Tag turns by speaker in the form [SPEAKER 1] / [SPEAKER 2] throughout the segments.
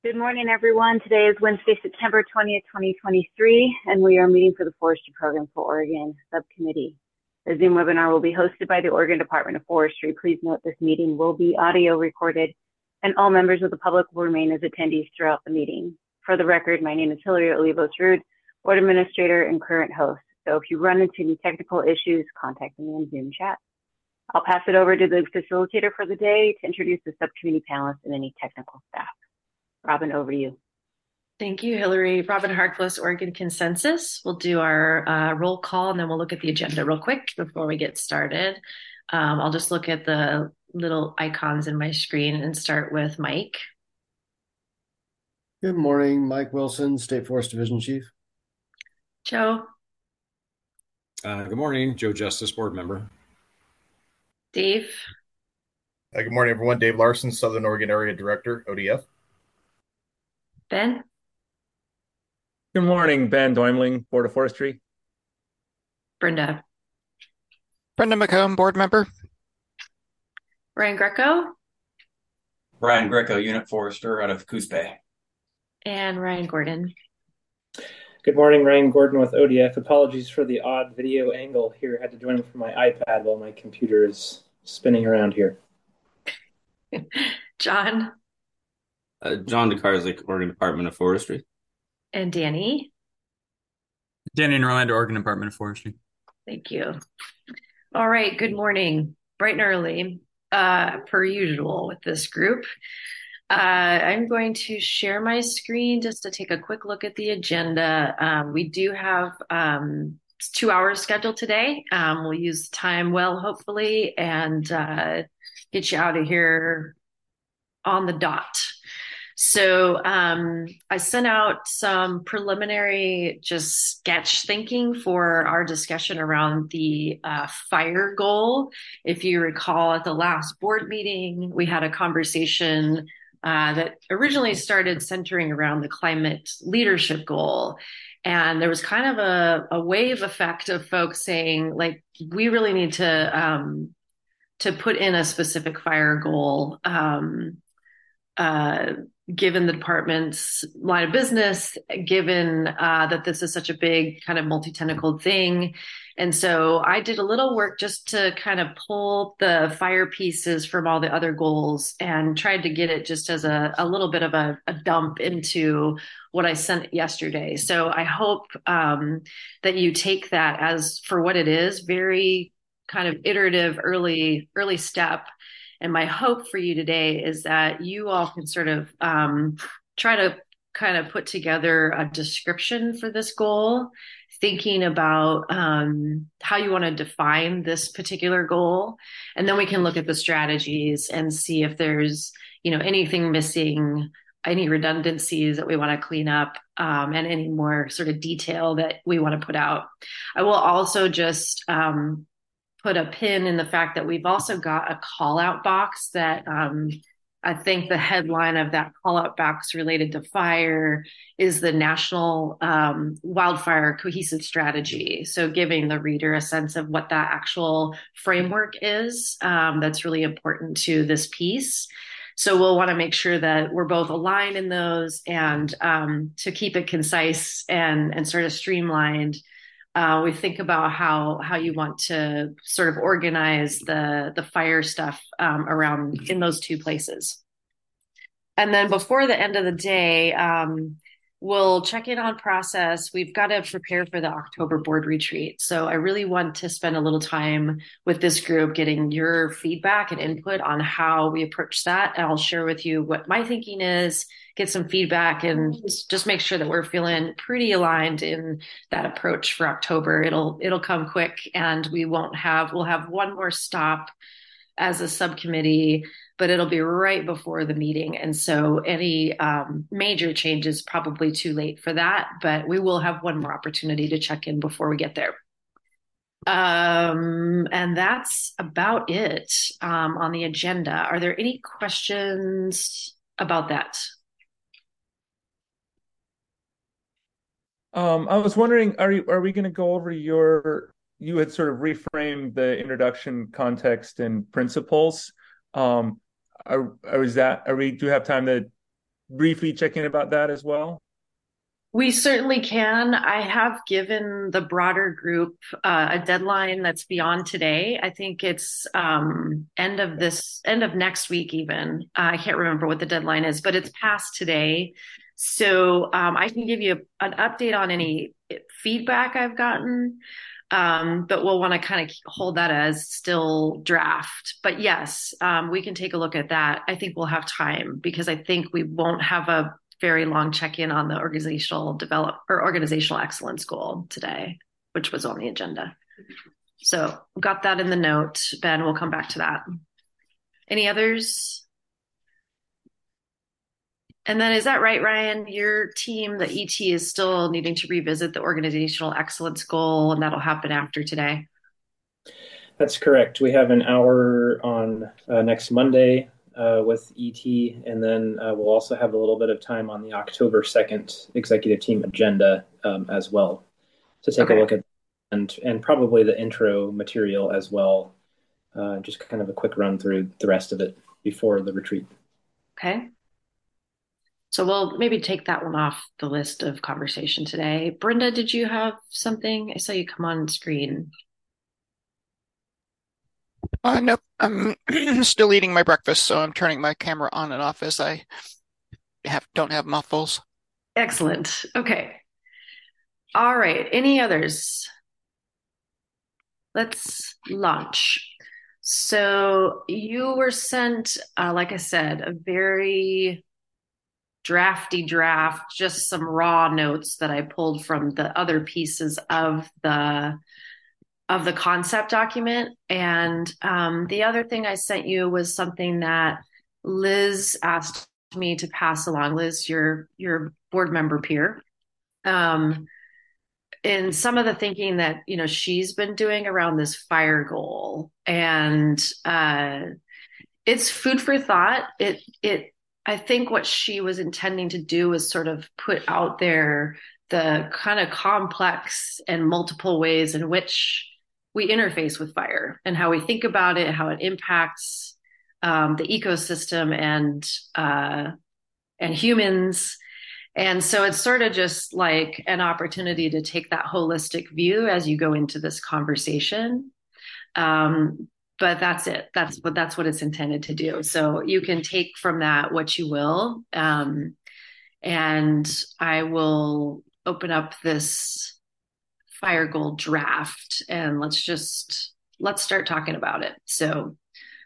[SPEAKER 1] Good morning, everyone. Today is Wednesday, September 20th, 2023, and we are meeting for the Forestry Program for Oregon Subcommittee. The Zoom webinar will be hosted by the Oregon Department of Forestry. Please note this meeting will be audio recorded, and all members of the public will remain as attendees throughout the meeting. For the record, my name is Hillary Olivos-Rude, Board Administrator and current host. So if you run into any technical issues, contact me in Zoom chat. I'll pass it over to the facilitator for the day to introduce the subcommittee panelists and any technical staff. Robin, over to you.
[SPEAKER 2] Thank you, Hillary. Robin Harkless, Oregon Consensus. We'll do our roll call, and then we'll look at the agenda real quick before we get started. I'll just look at the little icons in my screen and start with Mike.
[SPEAKER 3] Good morning, Mike Wilson, State Forest Division Chief.
[SPEAKER 2] Joe.
[SPEAKER 4] Good morning, Joe Justice, Board Member.
[SPEAKER 2] Dave.
[SPEAKER 5] Good morning, everyone. Dave Larson, Southern Oregon Area Director, ODF.
[SPEAKER 2] Ben.
[SPEAKER 6] Good morning, Ben Doimling, Board of Forestry.
[SPEAKER 2] Brenda.
[SPEAKER 7] Brenda McComb, Board Member.
[SPEAKER 2] Ryan Greco.
[SPEAKER 8] Ryan Greco, Unit Forester out of Coos Bay.
[SPEAKER 2] And Ryan Gordon.
[SPEAKER 9] Good morning, Ryan Gordon with ODF. Apologies for the odd video angle here. I had to join from my iPad while my computer is spinning around here.
[SPEAKER 2] John.
[SPEAKER 10] John DeCarzik, Oregon Department of Forestry.
[SPEAKER 2] And Danny.
[SPEAKER 11] Danny Norlander, Oregon Department of Forestry.
[SPEAKER 2] Thank you. All right, good morning. Bright and early, per usual with this group. I'm going to share my screen just to take a quick look at the agenda. We do have 2 hours scheduled today. We'll use the time well, hopefully, and get you out of here on the dot. So I sent out some preliminary just sketch thinking for our discussion around the fire goal. If you recall, at the last board meeting, we had a conversation that originally started centering around the climate leadership goal. And there was kind of a wave effect of folks saying, like, we really need to put in a specific fire goal, given the department's line of business, given that this is such a big kind of multi-tentacled thing. And so I did a little work just to kind of pull the fire pieces from all the other goals and tried to get it just as a little bit of a dump into what I sent yesterday. So I hope that you take that as for what it is, very kind of iterative, early step. And my hope for you today is that you all can sort of try to kind of put together a description for this goal, thinking about how you want to define this particular goal. And then we can look at the strategies and see if there's, anything missing, any redundancies that we want to clean up, and any more sort of detail that we want to put out. I will also just put a pin in the fact that we've also got a call out box that I think the headline of that call out box related to fire is the National Wildfire Cohesive Strategy. So giving the reader a sense of what that actual framework is, that's really important to this piece. So we'll want to make sure that we're both aligned in those, and to keep it concise and sort of streamlined. We think about how you want to sort of organize the fire stuff around in those two places. And then before the end of the day, we'll check in on process. We've got to prepare for the October board retreat. So I really want to spend a little time with this group getting your feedback and input on how we approach that. And I'll share with you what my thinking is, get some feedback, and just make sure that we're feeling pretty aligned in that approach for October. It'll come quick, and we'll have one more stop as a subcommittee, but it'll be right before the meeting. And so any major changes probably too late for that, but we will have one more opportunity to check in before we get there. And that's about it on the agenda. Are there any questions about that?
[SPEAKER 6] I was wondering, are we going to go over you had sort of reframed the introduction, context, and principles. Do you have time to briefly check in about that as well?
[SPEAKER 2] We certainly can. I have given the broader group a deadline that's beyond today. I think it's end of next week even. I can't remember what the deadline is, but it's past today. So I can give you an update on any feedback I've gotten, but we'll want to kind of hold that as still draft. But yes, we can take a look at that. I think we'll have time because I think we won't have a very long check-in on the organizational excellence goal today, which was on the agenda. So got that in the note. Ben, we'll come back to that. Any others? And then is that right, Ryan? Your team, the ET, is still needing to revisit the organizational excellence goal, and that'll happen after today.
[SPEAKER 9] That's correct. We have an hour on next Monday with ET, and then we'll also have a little bit of time on the October 2nd executive team agenda as well to take a look at and probably the intro material as well. Just kind of a quick run through the rest of it before the retreat.
[SPEAKER 2] Okay. So we'll maybe take that one off the list of conversation today. Brenda, did you have something? I saw you come on screen.
[SPEAKER 7] Nope. I'm still eating my breakfast, so I'm turning my camera on and off as I don't have mouthfuls.
[SPEAKER 2] Excellent. Okay. All right. Any others? Let's launch. So you were sent, like I said, a very drafty draft, just some raw notes that I pulled from the other pieces of the concept document. And the other thing I sent you was something that Liz asked me to pass along. Liz, your board member peer. In some of the thinking that, she's been doing around this fire goal. And it's food for thought. I think what she was intending to do was sort of put out there the kind of complex and multiple ways in which we interface with fire and how we think about it, how it impacts the ecosystem and humans. And so it's sort of just like an opportunity to take that holistic view as you go into this conversation. But that's it. That's what it's intended to do. So you can take from that what you will. And I will open up this fire goal draft and let's start talking about it. So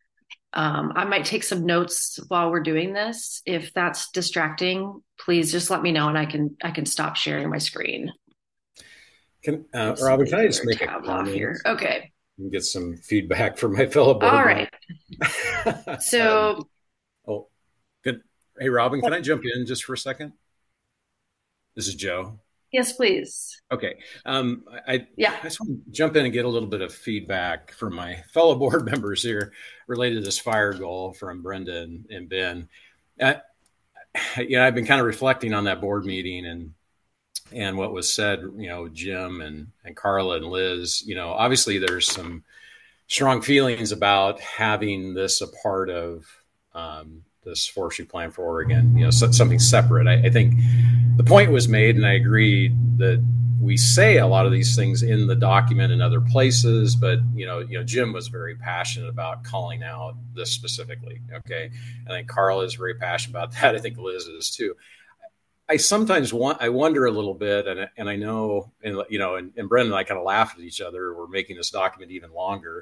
[SPEAKER 2] I might take some notes while we're doing this. If that's distracting, please just let me know and I can stop sharing my screen.
[SPEAKER 4] Robin, can I just make a comment
[SPEAKER 2] here? Okay.
[SPEAKER 4] And get some feedback from my fellow board
[SPEAKER 2] members. All right. So.
[SPEAKER 4] Good. Hey, Robin, can I jump in just for a second? This is Joe.
[SPEAKER 2] Yes, please.
[SPEAKER 4] Okay. I just want to jump in and get a little bit of feedback from my fellow board members here related to this fire goal from Brenda and Ben. I've been kind of reflecting on that board meeting and what was said, Jim and Carla and Liz, obviously there's some strong feelings about having this a part of this forestry plan for Oregon, something separate. I think the point was made, and I agree that we say a lot of these things in the document and other places, but Jim was very passionate about calling out this specifically. Okay, I think Carla is very passionate about that. I think Liz is too. I sometimes wonder a little bit, and I know, and Brendan and I kind of laughed at each other. We're making this document even longer,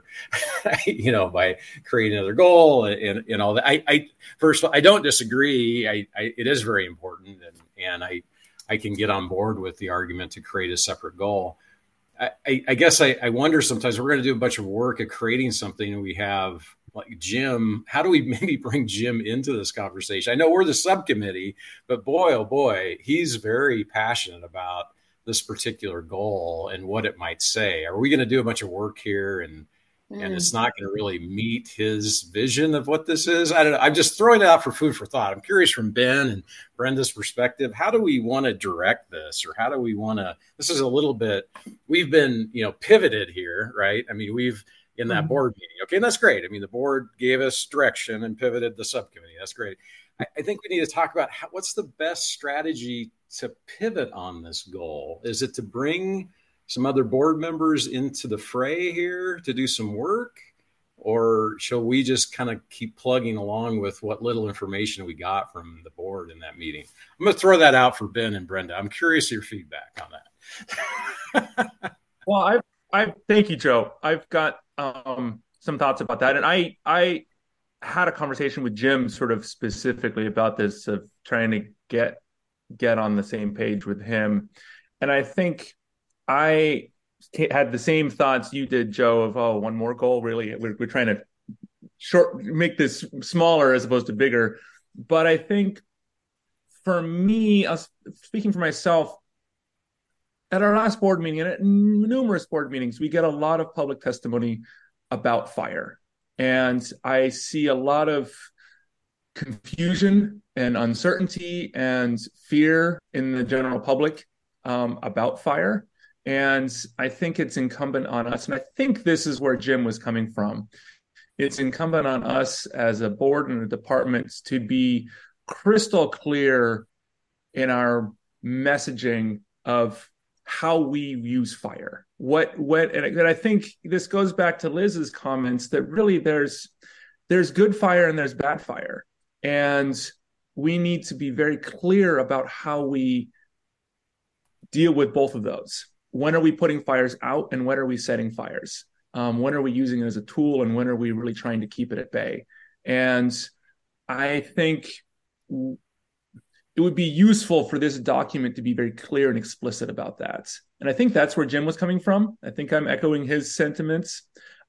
[SPEAKER 4] by creating another goal and all that. First of all, I don't disagree. It is very important, and I can get on board with the argument to create a separate goal. I guess I wonder sometimes we're going to do a bunch of work at creating something, and we have like Jim. How do we maybe bring Jim into this conversation? I know we're the subcommittee, but boy, oh boy, he's very passionate about this particular goal and what it might say. Are we going to do a bunch of work here and it's not going to really meet his vision of what this is? I don't know. I'm just throwing it out for food for thought. I'm curious from Ben and Brenda's perspective, how do we want to direct this, or how do we want to, this is a little bit, we've been, pivoted here, right? I mean, we've in that board meeting. Okay. And that's great. I mean, the board gave us direction and pivoted the subcommittee. That's great. I think we need to talk about what's the best strategy to pivot on this goal. Is it to bring some other board members into the fray here to do some work? Or shall we just kind of keep plugging along with what little information we got from the board in that meeting? I'm going to throw that out for Ben and Brenda. I'm curious your feedback on that.
[SPEAKER 6] Well, I thank you, Joe. I've got some thoughts about that. And I had a conversation with Jim sort of specifically about this, of trying to get on the same page with him. And I think I had the same thoughts you did, Joe, of, oh, one more goal. Really, we're trying to make this smaller as opposed to bigger. But I think for me, speaking for myself, at our last board meeting and at numerous board meetings, we get a lot of public testimony about fire. And I see a lot of confusion and uncertainty and fear in the general public about fire. And I think it's incumbent on us, and I think this is where Jim was coming from. It's incumbent on us as a board and a department to be crystal clear in our messaging of how we use fire. And I think this goes back to Liz's comments that really there's good fire and there's bad fire. And we need to be very clear about how we deal with both of those. When are we putting fires out and when are we setting fires? When are we using it as a tool and when are we really trying to keep it at bay? And I think it would be useful for this document to be very clear and explicit about that. And I think that's where Jim was coming from. I think I'm echoing his sentiments.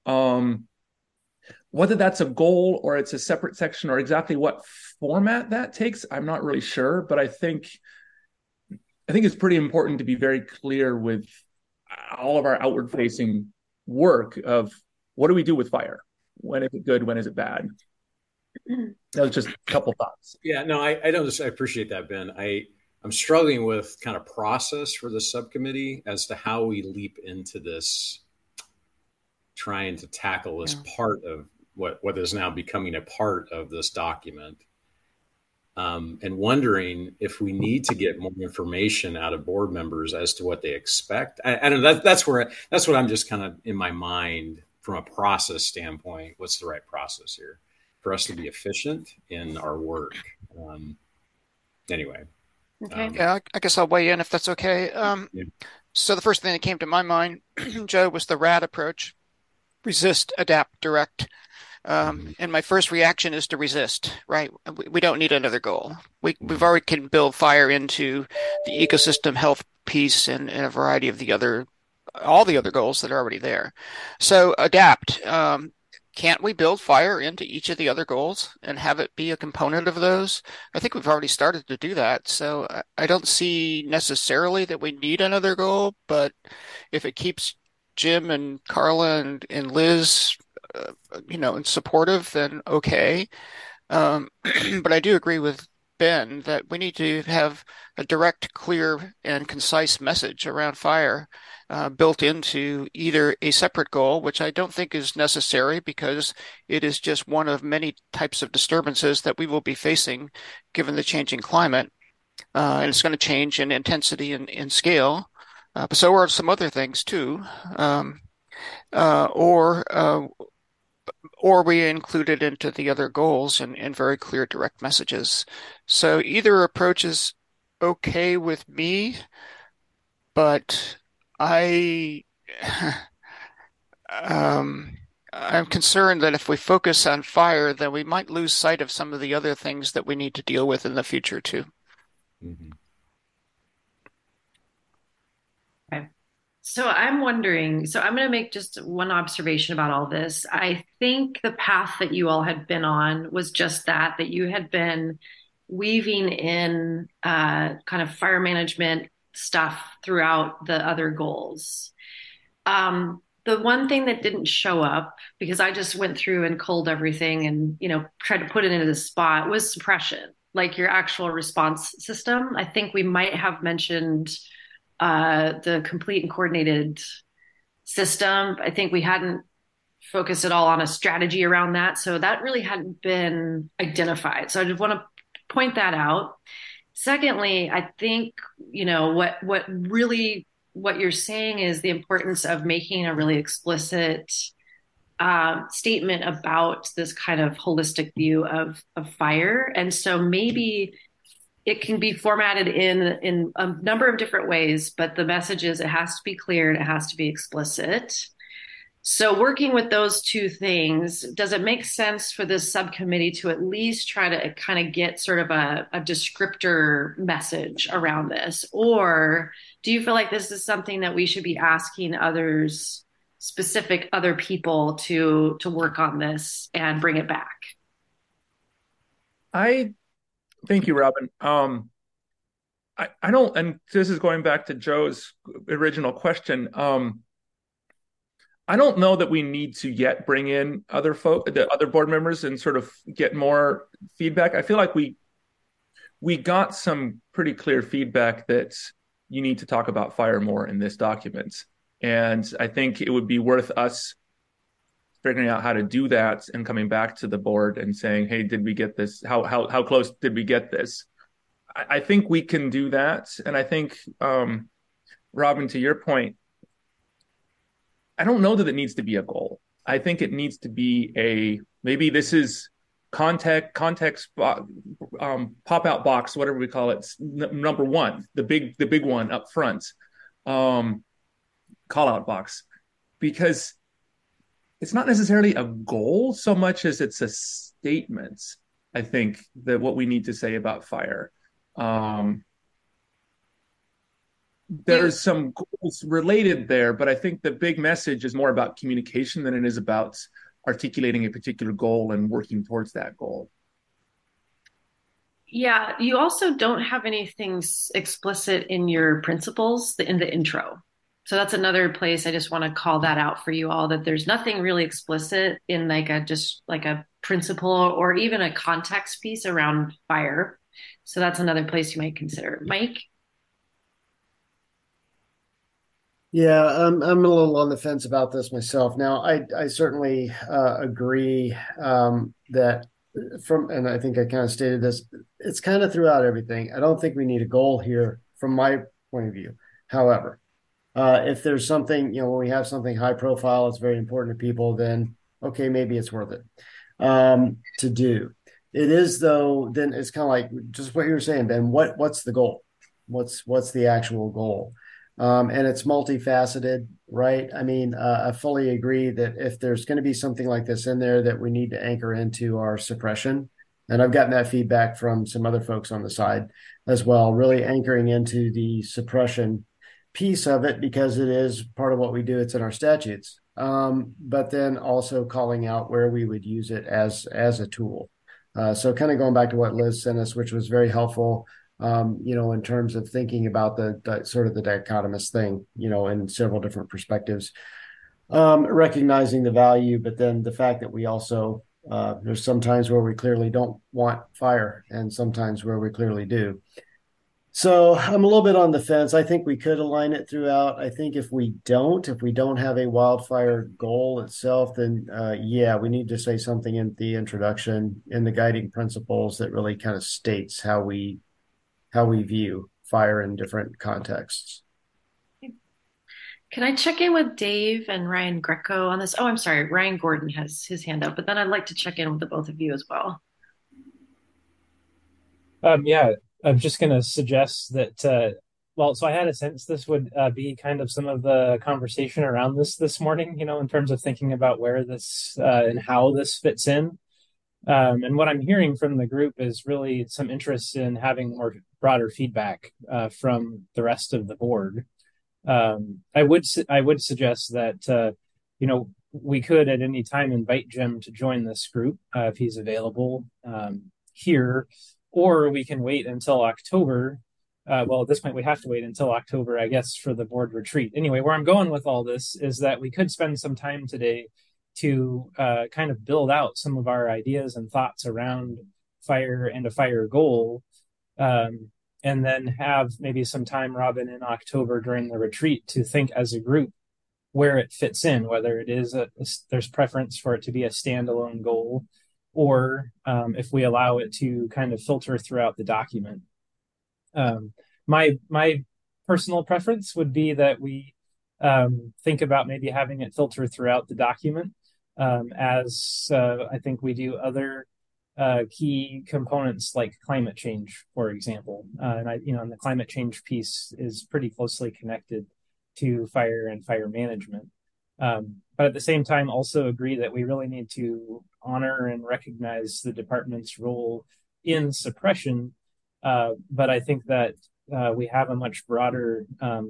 [SPEAKER 6] Whether that's a goal or it's a separate section or exactly what format that takes, I'm not really sure. But I think it's pretty important to be very clear with all of our outward-facing work of what do we do with fire? When is it good? When is it bad? That was just a couple thoughts.
[SPEAKER 4] Yeah, no, I appreciate that, Ben. I'm struggling with kind of process for the subcommittee as to how we leap into this, trying to tackle this part of what is now becoming a part of this document. And wondering if we need to get more information out of board members as to what they expect. I don't know. That's what I'm just kind of in my mind from a process standpoint. What's the right process here for us to be efficient in our work? Anyway.
[SPEAKER 2] Okay.
[SPEAKER 7] Yeah, I guess I'll weigh in if that's okay.
[SPEAKER 4] Yeah.
[SPEAKER 7] So the first thing that came to my mind, Joe, was the RAD approach: resist, adapt, direct. And my first reaction is to resist, right? We don't need another goal. We've already can build fire into the ecosystem health piece and a variety of all the other goals that are already there. So adapt. Can't we build fire into each of the other goals and have it be a component of those? I think we've already started to do that. So I don't see necessarily that we need another goal, but if it keeps Jim and Carla and Liz and supportive, then okay. But I do agree with Ben that we need to have a direct, clear, and concise message around fire built into either a separate goal, which I don't think is necessary because it is just one of many types of disturbances that we will be facing given the changing climate. And it's going to change in intensity and in scale. But so are some other things too. Or we include it into the other goals in very clear, direct messages. So either approach is okay with me, but I'm concerned that if we focus on fire, then we might lose sight of some of the other things that we need to deal with in the future too.
[SPEAKER 4] Mm-hmm.
[SPEAKER 2] So I'm wondering, I'm going to make just one observation about all this. I think the path that you all had been on was just that you had been weaving in kind of fire management stuff throughout the other goals. The one thing that didn't show up, because I just went through and culled everything and, tried to put it into the spot, was suppression, like your actual response system. I think we might have mentioned the complete and coordinated system. I think we hadn't focused at all on a strategy around that. So that really hadn't been identified. So I just want to point that out. Secondly, I think, what you're saying is the importance of making a really explicit statement about this kind of holistic view of fire. And so maybe it can be formatted in a number of different ways, but the message is it has to be clear and it has to be explicit. So working with those two things, does it make sense for this subcommittee to at least try to kind of get sort of a descriptor message around this? Or do you feel like this is something that we should be asking specific other people to work on this and bring it back?
[SPEAKER 6] Thank you, Robin. I don't, and this is going back to Joe's original question. I don't know that we need to yet bring in the other board members and sort of get more feedback. I feel like we got some pretty clear feedback that you need to talk about fire more in this document. And I think it would be worth us figuring out how to do that and coming back to the board and saying, hey, did we get this? How close did we get this? I think we can do that. And I think, Robin, to your point, I don't know that it needs to be a goal. I think it needs to be maybe this is context pop-out box, whatever we call it, number one, the big one up front, call-out box, because it's not necessarily a goal so much as it's a statement, I think, that what we need to say about fire. There's some goals related there, but I think the big message is more about communication than it is about articulating a particular goal and working towards that goal.
[SPEAKER 2] Yeah, you also don't have anything explicit in your principles in the intro. So that's another place I just want to call that out for you all, that there's nothing really explicit in just like a principle or even a context piece around fire. So that's another place you might consider. Mike?
[SPEAKER 3] Yeah, I'm a little on the fence about this myself. Now, I certainly agree that and I think I kind of stated this, it's kind of throughout everything. I don't think we need a goal here from my point of view. However, if there's something, when we have something high profile, it's very important to people, then okay, maybe it's worth it to do. It is, though, then it's kind of like just what you were saying, Ben. What's the goal? What's the actual goal? And it's multifaceted, right? I mean, I fully agree that if there's going to be something like this in there, that we need to anchor into our suppression. And I've gotten that feedback from some other folks on the side as well, really anchoring into the suppression piece of it, because it is part of what we do. It's in our statutes. But then also calling out where we would use it as a tool. So kind of going back to what Liz sent us, which was very helpful. In terms of thinking about the sort of the dichotomous thing, in several different perspectives, recognizing the value, but then the fact that we also, there's sometimes where we clearly don't want fire and sometimes where we clearly do. So I'm a little bit on the fence. I think we could align it throughout. I think if we don't have a wildfire goal itself, then we need to say something in the introduction, in the guiding principles, that really kind of states how we view fire in different contexts.
[SPEAKER 2] Can I check in with Dave and Ryan Greco on this? Oh, I'm sorry. Ryan Gordon has his hand up, but then I'd like to check in with the both of you as well.
[SPEAKER 12] Yeah, I'm just going to suggest that, so I had a sense this would be kind of some of the conversation around this morning, in terms of thinking about where this and how this fits in. And what I'm hearing from the group is really some interest in having more broader feedback from the rest of the board. I would suggest that we could at any time invite Jim to join this group if he's available here, or we can wait until October. At this point we have to wait until October, I guess, for the board retreat. Anyway, where I'm going with all this is that we could spend some time today to kind of build out some of our ideas and thoughts around fire and a fire goal, and then have maybe some time, Robin, in October during the retreat to think as a group where it fits in, whether it is there's preference for it to be a standalone goal, or if we allow it to kind of filter throughout the document. My personal preference would be that we think about maybe having it filter throughout the document, as I think we do other key components like climate change, for example. And the climate change piece is pretty closely connected to fire and fire management. But at the same time, also agree that we really need to honor and recognize the department's role in suppression. But I think that we have a much broader,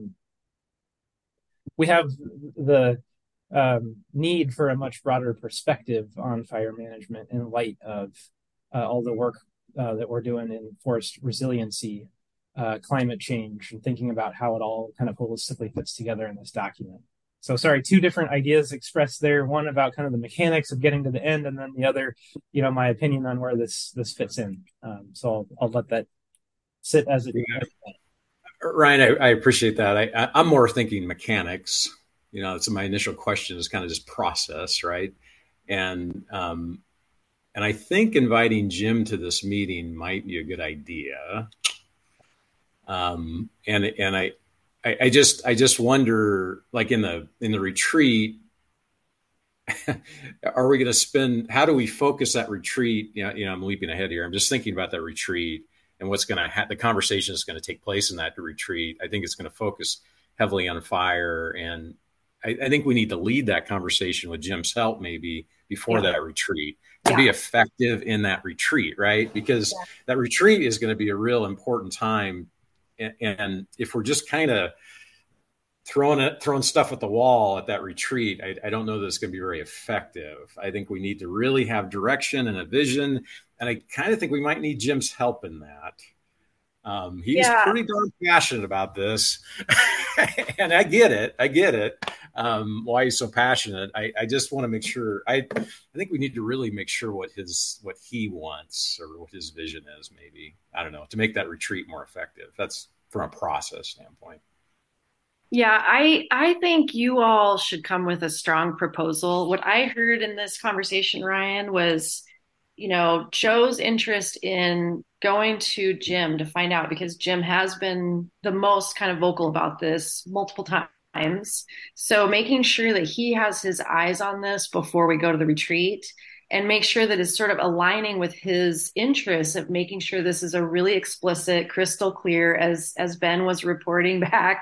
[SPEAKER 12] we have the need for a much broader perspective on fire management in light of all the work that we're doing in forest resiliency, climate change, and thinking about how it all kind of holistically fits together in this document. So sorry, two different ideas expressed there. One about kind of the mechanics of getting to the end, and then the other, my opinion on where this fits in. So I'll let that sit as it is.
[SPEAKER 4] Ryan, I appreciate that. I'm more thinking mechanics. So my initial question is kind of just process, right? And I think inviting Jim to this meeting might be a good idea. And I just wonder, like in the retreat, are we going to spend? How do we focus that retreat? I'm leaping ahead here. I'm just thinking about that retreat and what's going to the conversation that's going to take place in that retreat. I think it's going to focus heavily on fire, and I think we need to lead that conversation with Jim's help maybe before that retreat to be effective in that retreat, right? Because that retreat is going to be a real important time. And if we're just kind of throwing stuff at the wall at that retreat, I don't know that it's going to be very effective. I think we need to really have direction and a vision. And I kind of think we might need Jim's help in that. He's pretty darn passionate about this. And I get it. Why he's so passionate. I just want to make sure, I think we need to really make sure what he wants or what his vision is, maybe, I don't know, to make that retreat more effective. That's from a process standpoint.
[SPEAKER 2] Yeah, I think you all should come with a strong proposal. What I heard in this conversation, Ryan, was, Joe's interest in going to Jim to find out, because Jim has been the most kind of vocal about this multiple times. So making sure that he has his eyes on this before we go to the retreat, and make sure that it's sort of aligning with his interests of making sure this is a really explicit, crystal clear, as Ben was reporting back,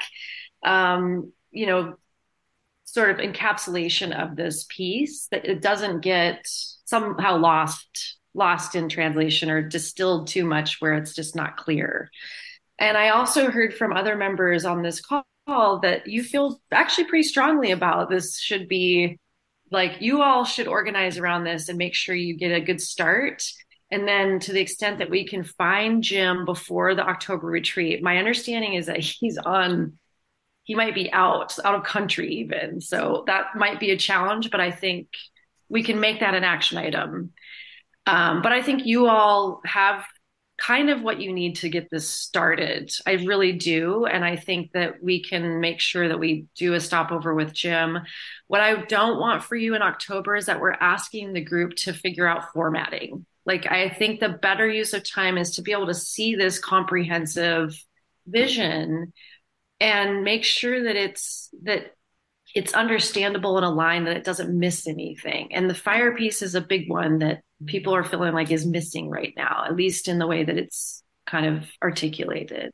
[SPEAKER 2] sort of encapsulation of this piece, that it doesn't get somehow lost in translation or distilled too much where it's just not clear. And I also heard from other members on this call that you feel actually pretty strongly about this should be, like, you all should organize around this and make sure you get a good start. And then to the extent that we can find Jim before the October retreat, my understanding is that he might be out of country even. So that might be a challenge, but I think we can make that an action item. But I think you all have kind of what you need to get this started. I really do. And I think that we can make sure that we do a stopover with Jim. What I don't want for you in October is that we're asking the group to figure out formatting. Like, I think the better use of time is to be able to see this comprehensive vision and make sure that it's understandable and aligned, that it doesn't miss anything. And the fire piece is a big one that people are feeling like is missing right now, at least in the way that it's kind of articulated.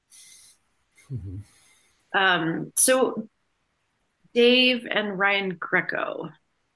[SPEAKER 2] Mm-hmm. So Dave and Ryan Greco.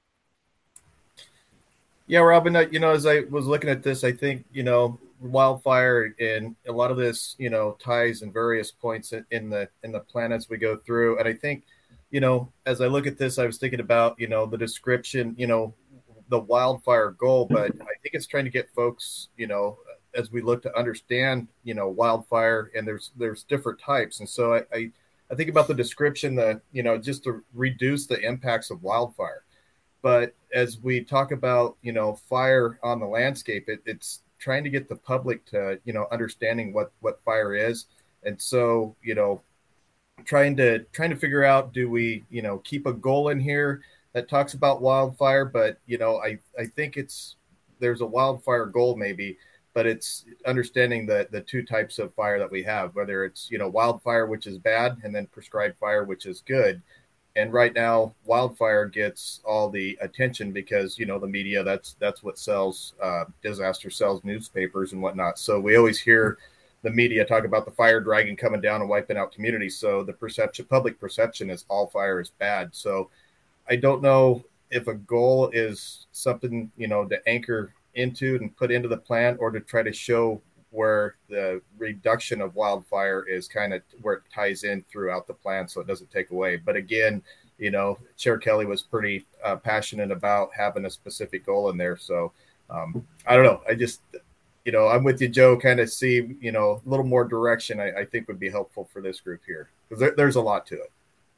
[SPEAKER 5] Yeah, Robin, as I was looking at this, I think, wildfire and a lot of this, ties in various points in the plan as we go through. And I think, as I look at this, I was thinking about, the description, the wildfire goal, but I think it's trying to get folks, as we look to understand, wildfire, and there's different types. And so I think about the description that, just to reduce the impacts of wildfire. But as we talk about, fire on the landscape, it's trying to get the public to, understanding what fire is. And so, trying to figure out, do we, keep a goal in here that talks about wildfire? But, I think it's there's a wildfire goal maybe, but it's understanding the two types of fire that we have, whether it's, wildfire, which is bad, and then prescribed fire, which is good. And right now, wildfire gets all the attention because, the media, that's what sells, disaster sells newspapers and whatnot. So we always hear the media talk about the fire dragon coming down and wiping out communities. So the public perception is all fire is bad. So I don't know if a goal is something, to anchor into and put into the plan, or to try to show where the reduction of wildfire is kind of where it ties in throughout the plan so it doesn't take away. But again, Chair Kelly was pretty passionate about having a specific goal in there. So I don't know. I just, I'm with you, Joe, kind of see, a little more direction I think would be helpful for this group here, because there's a lot to it.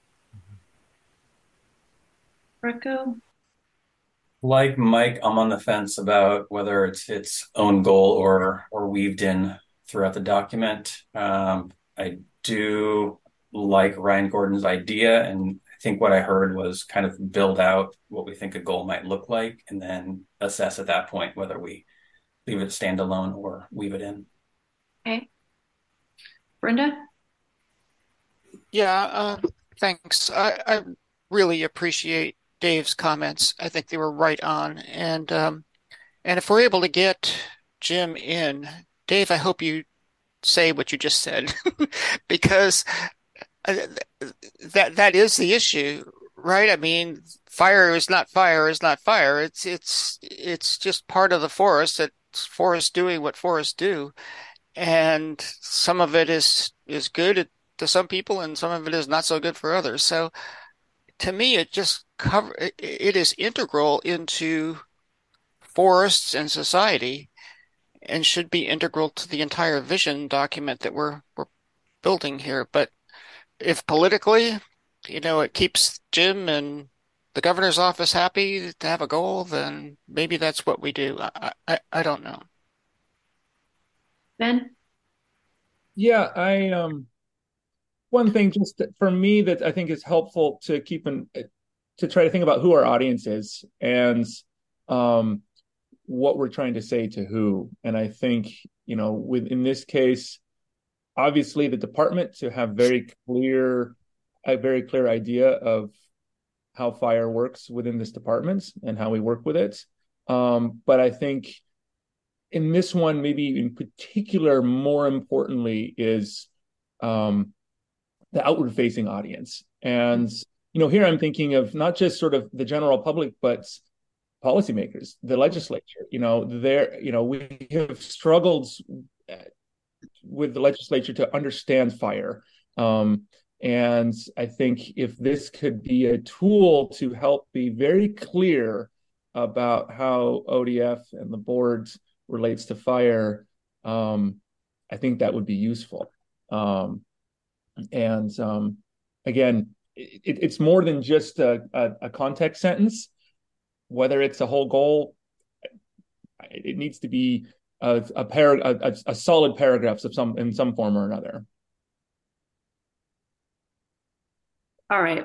[SPEAKER 2] Greco?
[SPEAKER 8] Like Mike, I'm on the fence about whether it's its own goal or weaved in throughout the document. I do like Ryan Gordon's idea, and I think what I heard was kind of build out what we think a goal might look like, and then assess at that point whether we leave it standalone or weave it in.
[SPEAKER 2] Okay. Brenda?
[SPEAKER 7] Yeah, thanks. I really appreciate Dave's comments. I think they were right on. And if we're able to get Jim in, Dave, I hope you say what you just said, because that is the issue, right? I mean, fire is not fire is not fire. It's just part of the forest. It's forest doing what forests do, and some of it is good to some people, and some of it is not so good for others. So to me, it is integral into forests and society, and should be integral to the entire vision document that we're building here. But if politically, it keeps Jim and the governor's office happy to have a goal, then maybe that's what we do. I don't know.
[SPEAKER 2] Ben?
[SPEAKER 6] Yeah, one thing just for me that I think is helpful to to try to think about who our audience is and what we're trying to say to who. And I think, in this case, obviously the department to have a very clear idea of how fire works within this department and how we work with it. But I think in this one, maybe in particular, more importantly, is the outward facing audience. And, here I'm thinking of not just sort of the general public, but policymakers, the legislature. We have struggled with the legislature to understand fire. And I think if this could be a tool to help be very clear about how ODF and the board relates to fire, I think that would be useful. Again, it's more than just a context sentence. Whether it's a whole goal, it needs to be a solid paragraphs in some form or another.
[SPEAKER 2] All right.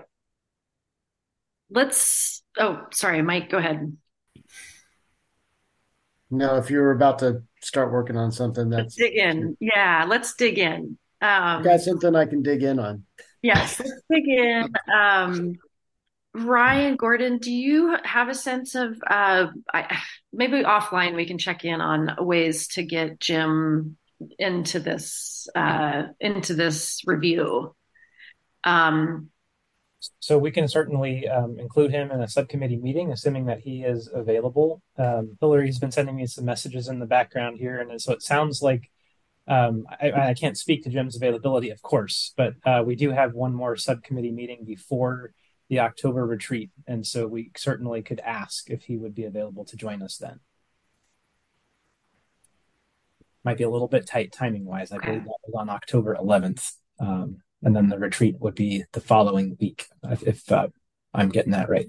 [SPEAKER 2] Sorry, Mike, go ahead.
[SPEAKER 3] No, if you were about to start working on something,
[SPEAKER 2] let's dig in. Yeah, let's dig in.
[SPEAKER 3] Got something I can dig in on.
[SPEAKER 2] Yes, let's dig in. Ryan Gordon, do you have a sense of maybe offline we can check in on ways to get Jim into this review?
[SPEAKER 12] So we can certainly include him in a subcommittee meeting, assuming that he is available. Hillary's been sending me some messages in the background here, and so it sounds like I can't speak to Jim's availability, of course, but we do have one more subcommittee meeting before the October retreat, and so we certainly could ask if he would be available to join us then. Might be a little bit tight timing-wise. I believe that was on October 11th. And then the retreat would be the following week, if I'm getting that right.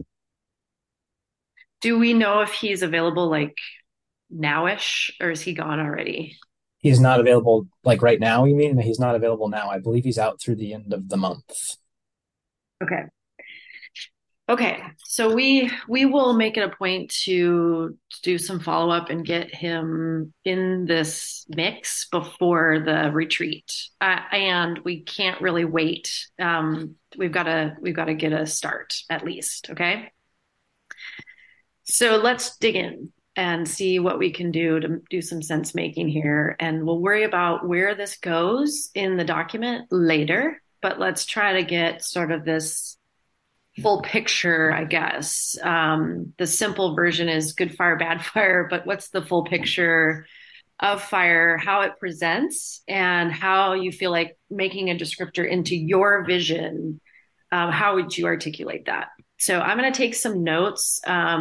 [SPEAKER 2] Do we know if he's available like nowish, or is he gone already?
[SPEAKER 12] He's not available like right now, you mean? He's not available now. I believe he's out through the end of the month.
[SPEAKER 2] Okay. Okay, so we will make it a point to do some follow up and get him in this mix before the retreat, and we can't really wait. We've got to get a start at least. Okay, so let's dig in and see what we can do to do some sense making here, and we'll worry about where this goes in the document later. But let's try to get sort of this full picture, I guess. The simple version is good fire, bad fire, but what's the full picture of fire, how it presents, and how you feel like making a descriptor into your vision? How would you articulate that? So I'm going to take some notes.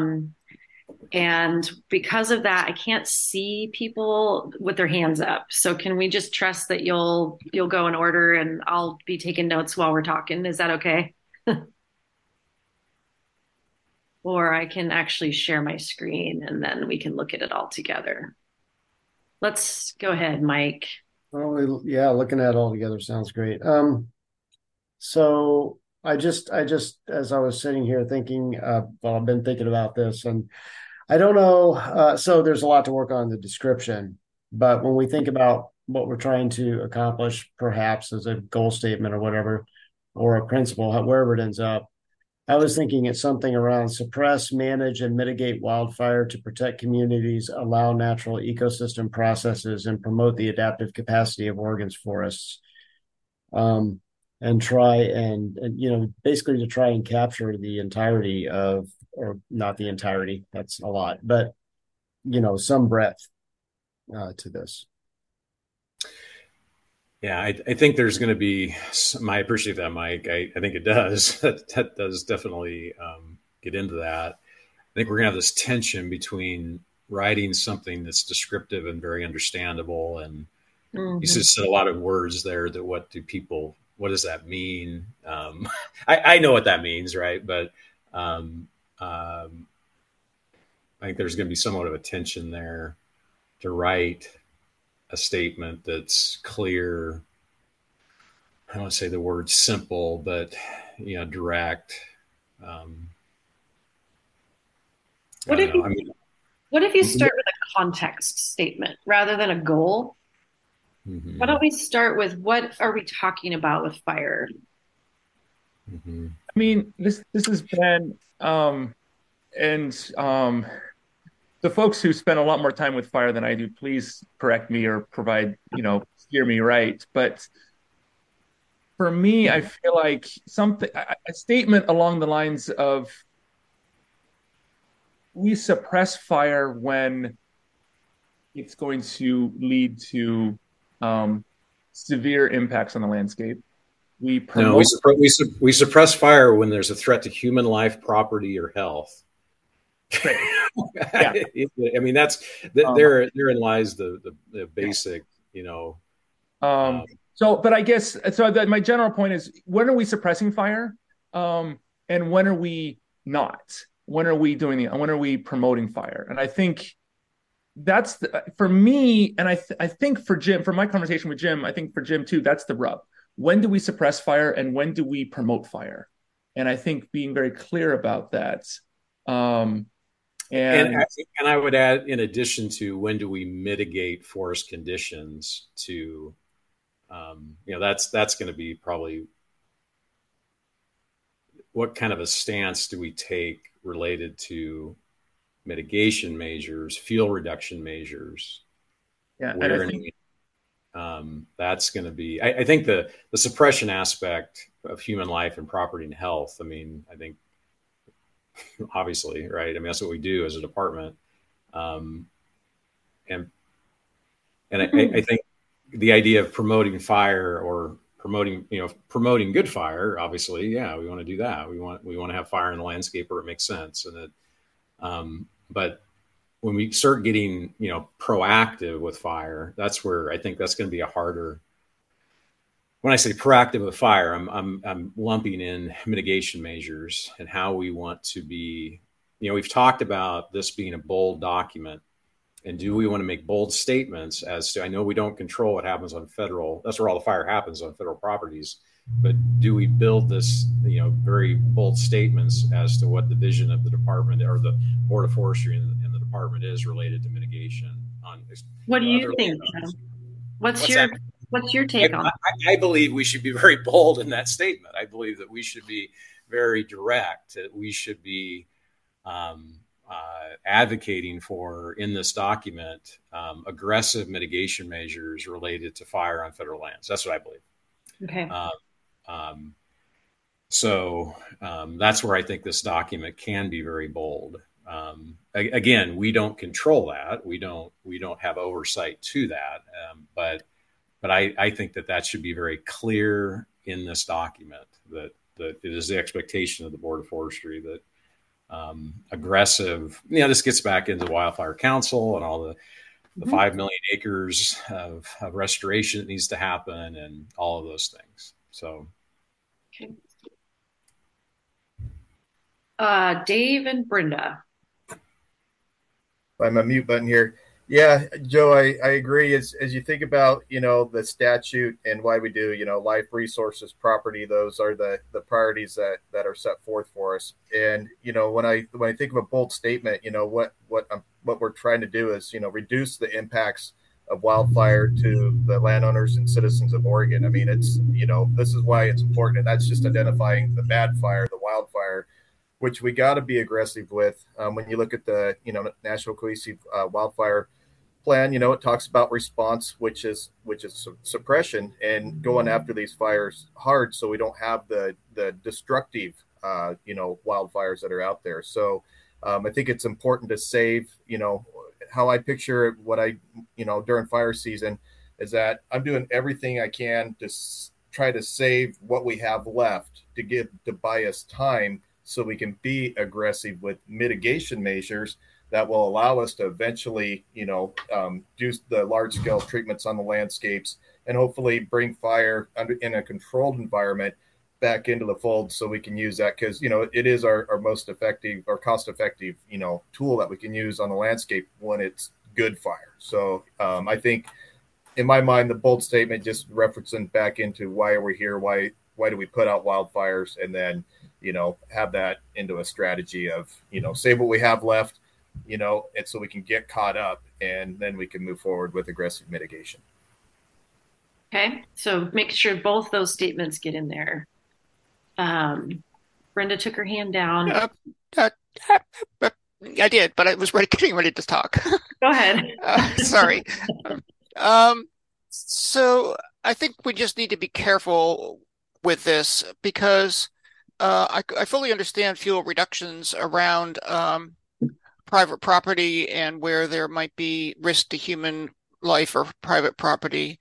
[SPEAKER 2] And because of that, I can't see people with their hands up. So can we just trust that you'll go in order and I'll be taking notes while we're talking? Is that okay? Or I can actually share my screen and then we can look at it all together. Let's go ahead, Mike.
[SPEAKER 3] Well, yeah, looking at it all together sounds great. So I just, as I was sitting here thinking, well, I've been thinking about this, and I don't know. So there's a lot to work on in the description, but when we think about what we're trying to accomplish, perhaps as a goal statement or whatever, or a principle, wherever it ends up, I was thinking it's something around suppress, manage, and mitigate wildfire to protect communities, allow natural ecosystem processes, and promote the adaptive capacity of Oregon's forests. And try and basically to try and capture the entirety of, or not the entirety, that's a lot, but some breadth to this.
[SPEAKER 4] Yeah, I think there's going to be I appreciate that, Mike. I think it does. that does definitely get into that. I think we're going to have this tension between writing something that's descriptive and very understandable. And you just said a lot of words there that what does that mean? I know what that means, right? But I think there's going to be somewhat of a tension there to write a statement that's clear. I don't want to say the word simple, but direct.
[SPEAKER 2] What if you start with a context statement rather than a goal? Mm-hmm. Why don't we start with what are we talking about with fire?
[SPEAKER 6] Mm-hmm. I mean, this has been the folks who spend a lot more time with fire than I do, please correct me or provide, steer me right. But for me, I feel like a statement along the lines of we suppress fire when it's going to lead to severe impacts on the landscape. We
[SPEAKER 4] suppress fire when there's a threat to human life, property, or health.
[SPEAKER 6] Right. Yeah.
[SPEAKER 4] I mean, therein lies the basic,
[SPEAKER 6] but I guess my general point is, when are we suppressing fire, and when are we not? When are we when are we promoting fire? And I think that's for me, and I think for Jim, for my conversation with Jim, I think for Jim too, that's the rub. When do we suppress fire and when do we promote fire? And I think being very clear about that.
[SPEAKER 4] And I would add, in addition to when do we mitigate forest conditions to, that's going to be probably what kind of a stance do we take related to mitigation measures, fuel reduction measures.
[SPEAKER 6] Yeah,
[SPEAKER 4] and I think that's going to be. I think the suppression aspect of human life and property and health. I mean, I think. Obviously, right? I mean, that's what we do as a department. And I think the idea of promoting fire or promoting good fire, obviously, yeah, we want to do that. We want to have fire in the landscape where it makes sense. But when we start getting, proactive with fire, that's where I think that's going to be a harder. When I say proactive with fire, I'm lumping in mitigation measures and how we want to be. We've talked about this being a bold document, And do we want to make bold statements as to, I know we don't control what happens on federal, that's where all the fire happens, on federal properties, but do we build this, very bold statements as to what the vision of the department or the Board of Forestry and the department is related to mitigation on?
[SPEAKER 2] What do you think, Joe? What's your take on it?
[SPEAKER 4] I believe we should be very bold in that statement. I believe that we should be very direct, that we should be advocating for, in this document, aggressive mitigation measures related to fire on federal lands. That's what I believe.
[SPEAKER 2] Okay.
[SPEAKER 4] So that's where I think this document can be very bold. Again, we don't control that. We don't have oversight to that. But I think that should be very clear in this document, that it is the expectation of the Board of Forestry that aggressive, this gets back into Wildfire Council and all the 5 million acres of restoration that needs to happen and all of those things. So.
[SPEAKER 2] Okay. Dave and Brenda.
[SPEAKER 5] By my mute button here. Yeah, Joe, I agree. As you think about, the statute and why we do, life, resources, property, those are the priorities that are set forth for us. And, when I think of a bold statement, what we're trying to do is, reduce the impacts of wildfire to the landowners and citizens of Oregon. I mean, it's, this is why it's important. And that's just identifying the bad fire, the wildfire, which we got to be aggressive with. When you look at the, National Cohesive Wildfire Plan, it talks about response, which is suppression and going after these fires hard, so we don't have the destructive, wildfires that are out there. So I think it's important to save, how I picture what I, during fire season is that I'm doing everything I can to try to save what we have left to buy us time so we can be aggressive with mitigation measures that will allow us to eventually, do the large scale treatments on the landscapes and hopefully bring fire in a controlled environment back into the fold so we can use that because, it is our most effective or cost effective, tool that we can use on the landscape when it's good fire. So I think in my mind, the bold statement just referencing back into why are we here? Why do we put out wildfires? And then, have that into a strategy of, save what we have left, and so we can get caught up and then we can move forward with aggressive mitigation.
[SPEAKER 2] Okay. So make sure both those statements get in there. Brenda took her hand down.
[SPEAKER 7] I did, but I was getting ready to talk.
[SPEAKER 2] Go ahead.
[SPEAKER 7] Sorry. So I think we just need to be careful with this because I fully understand fuel reductions around private property and where there might be risk to human life or private property.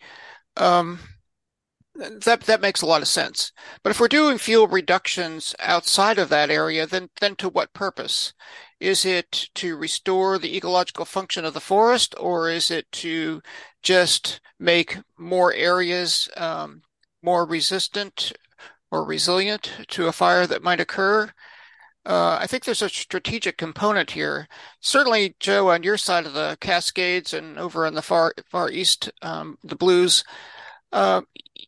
[SPEAKER 7] That makes a lot of sense. But if we're doing fuel reductions outside of that area, then to what purpose? Is it to restore the ecological function of the forest, or is it to just make more areas more resistant or resilient to a fire that might occur? I think there's a strategic component here. Certainly, Joe, on your side of the Cascades and over on the far east, the Blues, the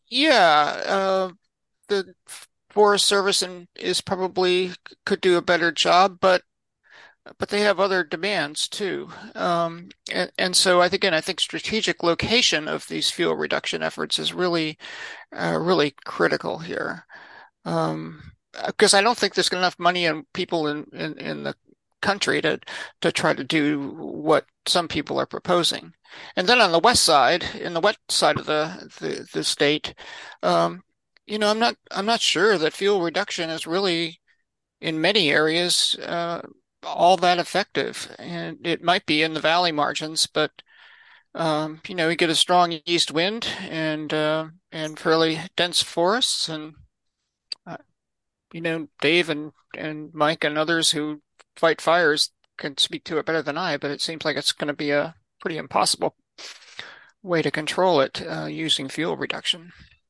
[SPEAKER 7] Forest Service is probably could do a better job, but they have other demands too. And so I think strategic location of these fuel reduction efforts is really critical here. Because I don't think there's enough money and people in the country to try to do what some people are proposing. And then on the west side, in the west side of the state, I'm not sure that fuel reduction is really in many areas all that effective. And it might be in the valley margins, but we get a strong east wind and fairly dense forests and Dave and Mike and others who fight fires can speak to it better than I, but it seems like it's going to be a pretty impossible way to control it using fuel reduction.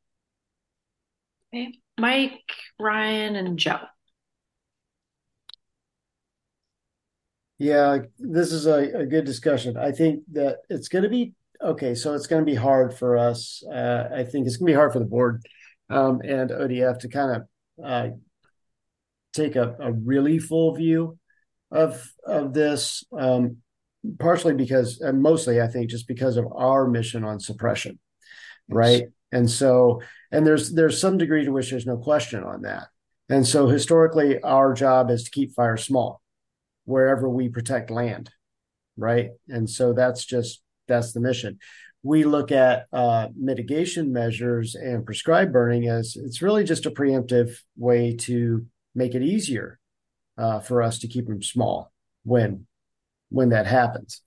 [SPEAKER 2] Okay. Mike, Ryan, and Joe.
[SPEAKER 3] Yeah, this is a good discussion. I think that it's going to be okay. So it's going to be hard for us. I think it's going to be hard for the board and ODF to kind of take a really full view of this, partially because, and mostly, I think, just because of our mission on suppression, right? And so, and there's some degree to which there's no question on that. And so, historically, our job is to keep fire small wherever we protect land, right? And so that's the mission. We look at mitigation measures and prescribed burning as it's really just a preemptive way to make it easier for us to keep them small when that happens.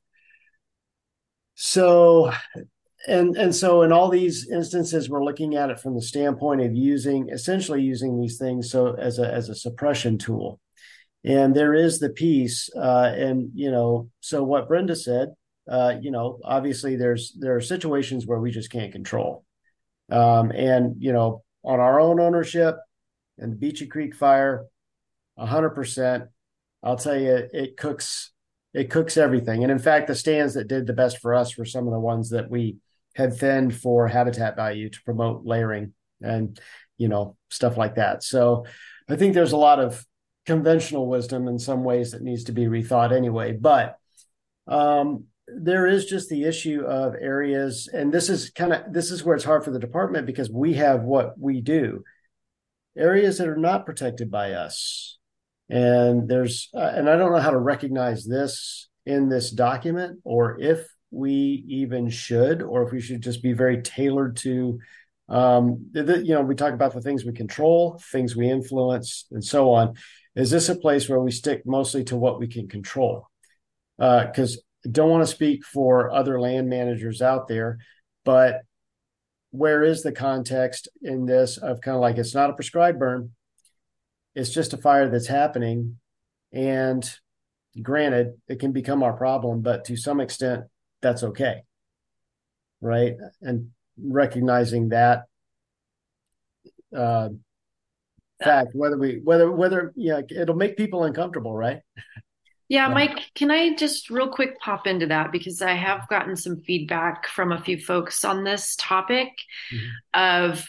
[SPEAKER 3] So, and so in all these instances, we're looking at it from the standpoint of essentially using these things so as a suppression tool. And there is the piece, and so what Brenda said, obviously there are situations where we just can't control, and on our own ownership and the Beachy Creek fire, 100%. I'll tell you, it cooks everything. And in fact, the stands that did the best for us were some of the ones that we had thinned for habitat value to promote layering and stuff like that. So I think there's a lot of conventional wisdom in some ways that needs to be rethought anyway. But there is just the issue of areas, and this is where it's hard for the department because we have what we do. Areas that are not protected by us. And and I don't know how to recognize this in this document, or if we even should, or if we should just be very tailored to, we talk about the things we control, things we influence, and so on. Is this a place where we stick mostly to what we can control? Because I don't want to speak for other land managers out there, but where is the context in this of kind of like, it's not a prescribed burn, it's just a fire that's happening, and granted it can become our problem, but to some extent that's okay, right? And recognizing that fact, whether it'll make people uncomfortable, right?
[SPEAKER 2] Yeah, Mike, can I just real quick pop into that, because I have gotten some feedback from a few folks on this topic of,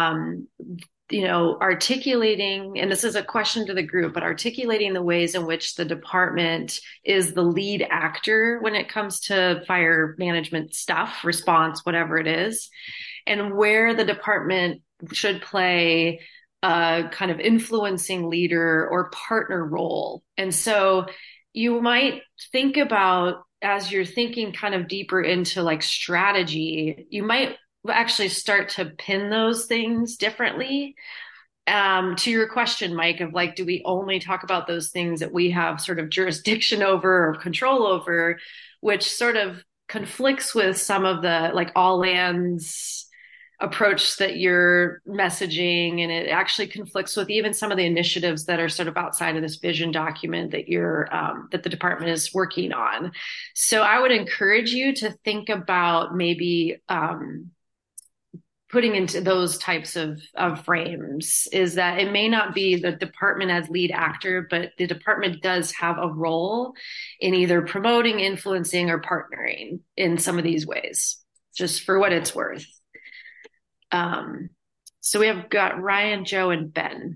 [SPEAKER 2] articulating, and this is a question to the group, but articulating the ways in which the department is the lead actor when it comes to fire management stuff, response, whatever it is, and where the department should play a kind of influencing leader or partner role. And so you might think about, as you're thinking kind of deeper into like strategy, you might actually start to pin those things differently. To your question, Mike, of like, do we only talk about those things that we have sort of jurisdiction over or control over, which sort of conflicts with some of the like all lands approach that you're messaging, and it actually conflicts with even some of the initiatives that are sort of outside of this vision document that that the department is working on. So I would encourage you to think about maybe putting into those types of frames, is that it may not be the department as lead actor, but the department does have a role in either promoting, influencing, or partnering in some of these ways, just for what it's worth. So we have got Ryan, Joe, and Ben.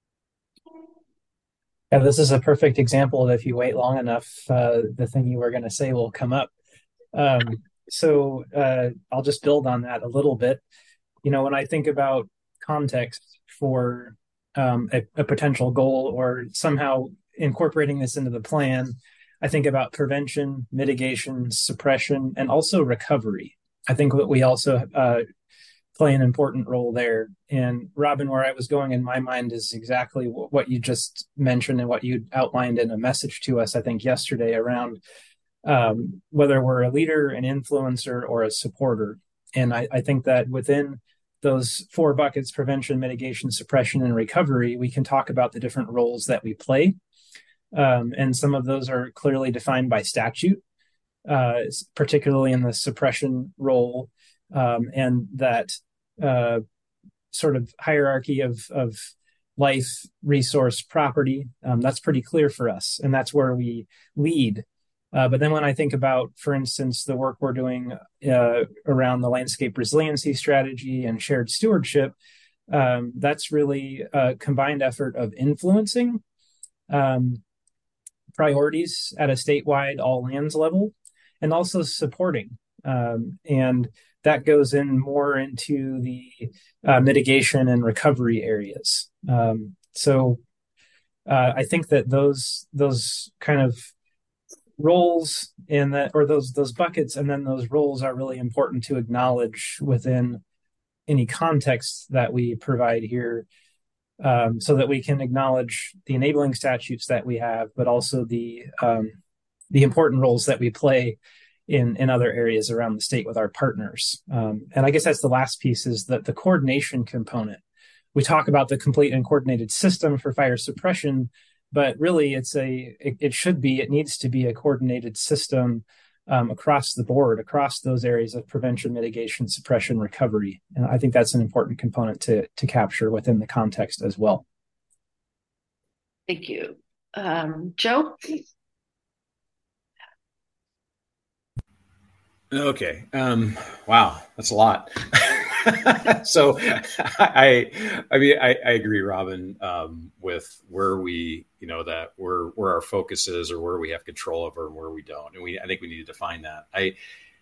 [SPEAKER 12] Yeah, this is a perfect example of if you wait long enough, the thing you were going to say will come up. So I'll just build on that a little bit. When I think about context for a potential goal or somehow incorporating this into the plan, I think about prevention, mitigation, suppression, and also recovery. I think that we also play an important role there. And Robin, where I was going in my mind is exactly what you just mentioned and what you outlined in a message to us, I think, yesterday around whether we're a leader, an influencer, or a supporter. And I think that within those four buckets, prevention, mitigation, suppression, and recovery, we can talk about the different roles that we play. And some of those are clearly defined by statute, particularly in the suppression role, and that sort of hierarchy of life, resource, property. That's pretty clear for us, and that's where we lead. But then when I think about, for instance, the work we're doing around the landscape resiliency strategy and shared stewardship, that's really a combined effort of influencing priorities at a statewide all lands level, and also supporting. And that goes in more into the mitigation and recovery areas. So I think that those kind of roles in that, or those buckets, and then those roles are really important to acknowledge within any context that we provide here, so that we can acknowledge the enabling statutes that we have, but also the important roles that we play in other areas around the state with our partners. And I guess that's the last piece, is that the coordination component. We talk about the complete and coordinated system for fire suppression, but really it needs to be a coordinated system across the board, across those areas of prevention, mitigation, suppression, recovery. And I think that's an important component to capture within the context as well.
[SPEAKER 2] Thank you. Joe?
[SPEAKER 4] Okay. Wow, that's a lot. So I agree, Robin, with where we, that where our focus is, or where we have control over and where we don't. And I think we need to define that. I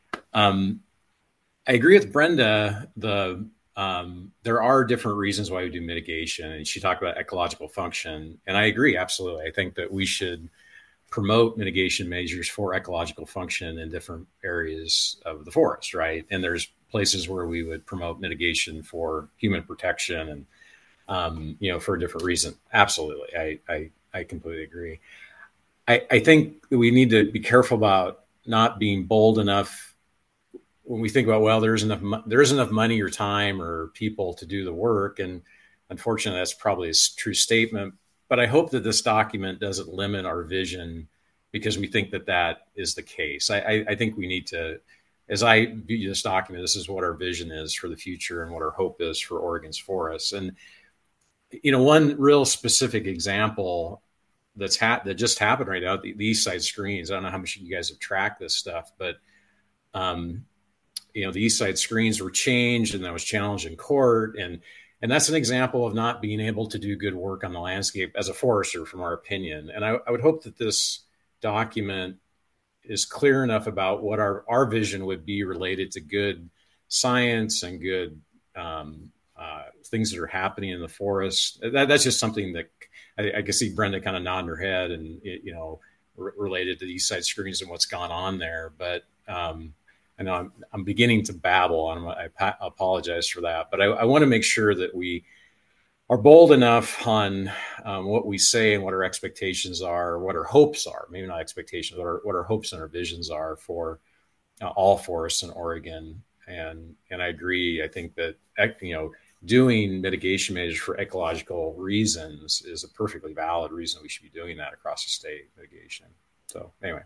[SPEAKER 4] agree with Brenda. There are different reasons why we do mitigation, and she talked about ecological function. And I agree, absolutely. I think that we should promote mitigation measures for ecological function in different areas of the forest, right? And there's places where we would promote mitigation for human protection and, for a different reason. Absolutely. I completely agree. I think we need to be careful about not being bold enough when we think about, well, there isn't enough money or time or people to do the work. And unfortunately, that's probably a true statement. But I hope that this document doesn't limit our vision because we think that is the case. I think we need to, as I view this document, this is what our vision is for the future and what our hope is for Oregon's forests. And, one real specific example that just happened right now, the East Side screens. I don't know how much you guys have tracked this stuff, but, the East Side screens were changed and that was challenged in court. And that's an example of not being able to do good work on the landscape as a forester, from our opinion. And I would hope that this document is clear enough about what our vision would be related to good science and good things that are happening in the forest. That's just something that I can see Brenda kind of nodding her head and, related to the East Side screens and what's gone on there. But I know I'm beginning to babble, and I apologize for that. But I want to make sure that we are bold enough on what we say and what our expectations are, what our hopes are. Maybe not expectations, but what our hopes and our visions are for all forests in Oregon. And I agree. I think that doing mitigation measures for ecological reasons is a perfectly valid reason we should be doing that across the state, mitigation. So anyway.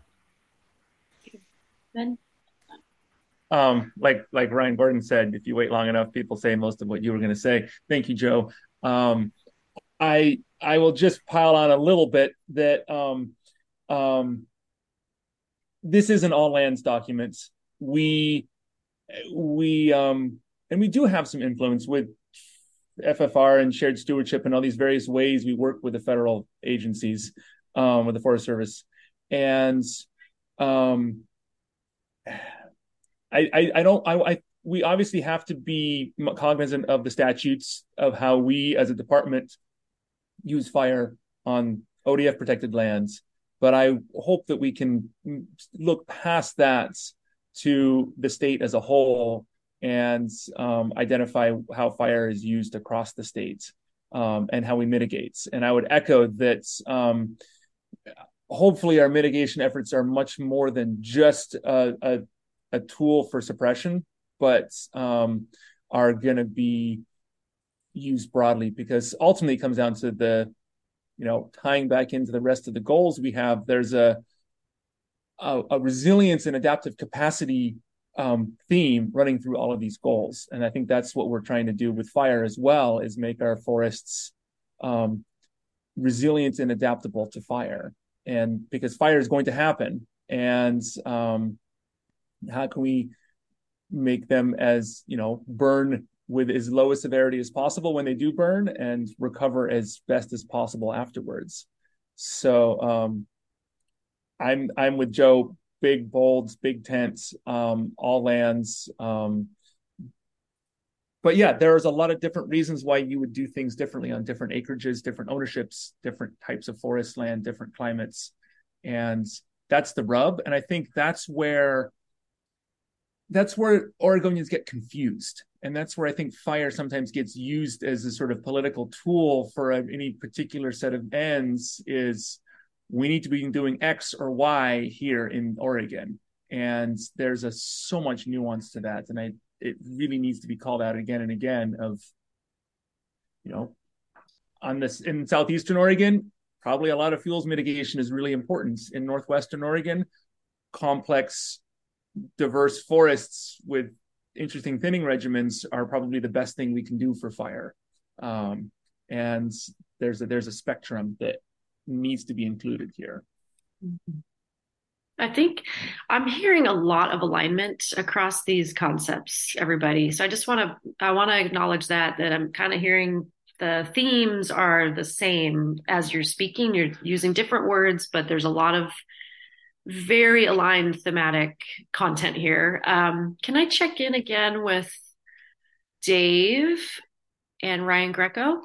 [SPEAKER 2] Ben?
[SPEAKER 6] Like Ryan Gordon said, if you wait long enough, people say most of what you were going to say. Thank you, Joe. I will just pile on a little bit that this is an all lands document. We do have some influence with FFR and shared stewardship and all these various ways we work with the federal agencies, with the Forest Service, and we obviously have to be cognizant of the statutes of how we as a department use fire on ODF protected lands. But I hope that we can look past that to the state as a whole and identify how fire is used across the state, and how we mitigate. And I would echo that hopefully our mitigation efforts are much more than just a tool for suppression, but are going to be used broadly, because ultimately it comes down to the, tying back into the rest of the goals we have. There's a resilience and adaptive capacity theme running through all of these goals. And I think that's what we're trying to do with fire as well, is make our forests resilient and adaptable to fire, and because fire is going to happen, and how can we make them as burn with as low a severity as possible when they do burn, and recover as best as possible afterwards. So I'm with Joe. Big bolds, big tents, all lands. But yeah, there's a lot of different reasons why you would do things differently on different acreages, different ownerships, different types of forest land, different climates. And that's the rub. And I think that's where Oregonians get confused. And that's where I think fire sometimes gets used as a sort of political tool for any particular set of ends, is we need to be doing X or Y here in Oregon. And there's so much nuance to that. And it really needs to be called out again and again of, on this in Southeastern Oregon, probably a lot of fuels mitigation is really important. In Northwestern Oregon, complex, diverse forests with interesting thinning regimens are probably the best thing we can do for fire. And there's a spectrum that needs to be included here.
[SPEAKER 2] I think I'm hearing a lot of alignment across these concepts, everybody. So I want to acknowledge that I'm kind of hearing the themes are the same as you're speaking. You're using different words, but there's a lot of very aligned thematic content here. Can I check in again with Dave and Ryan Greco?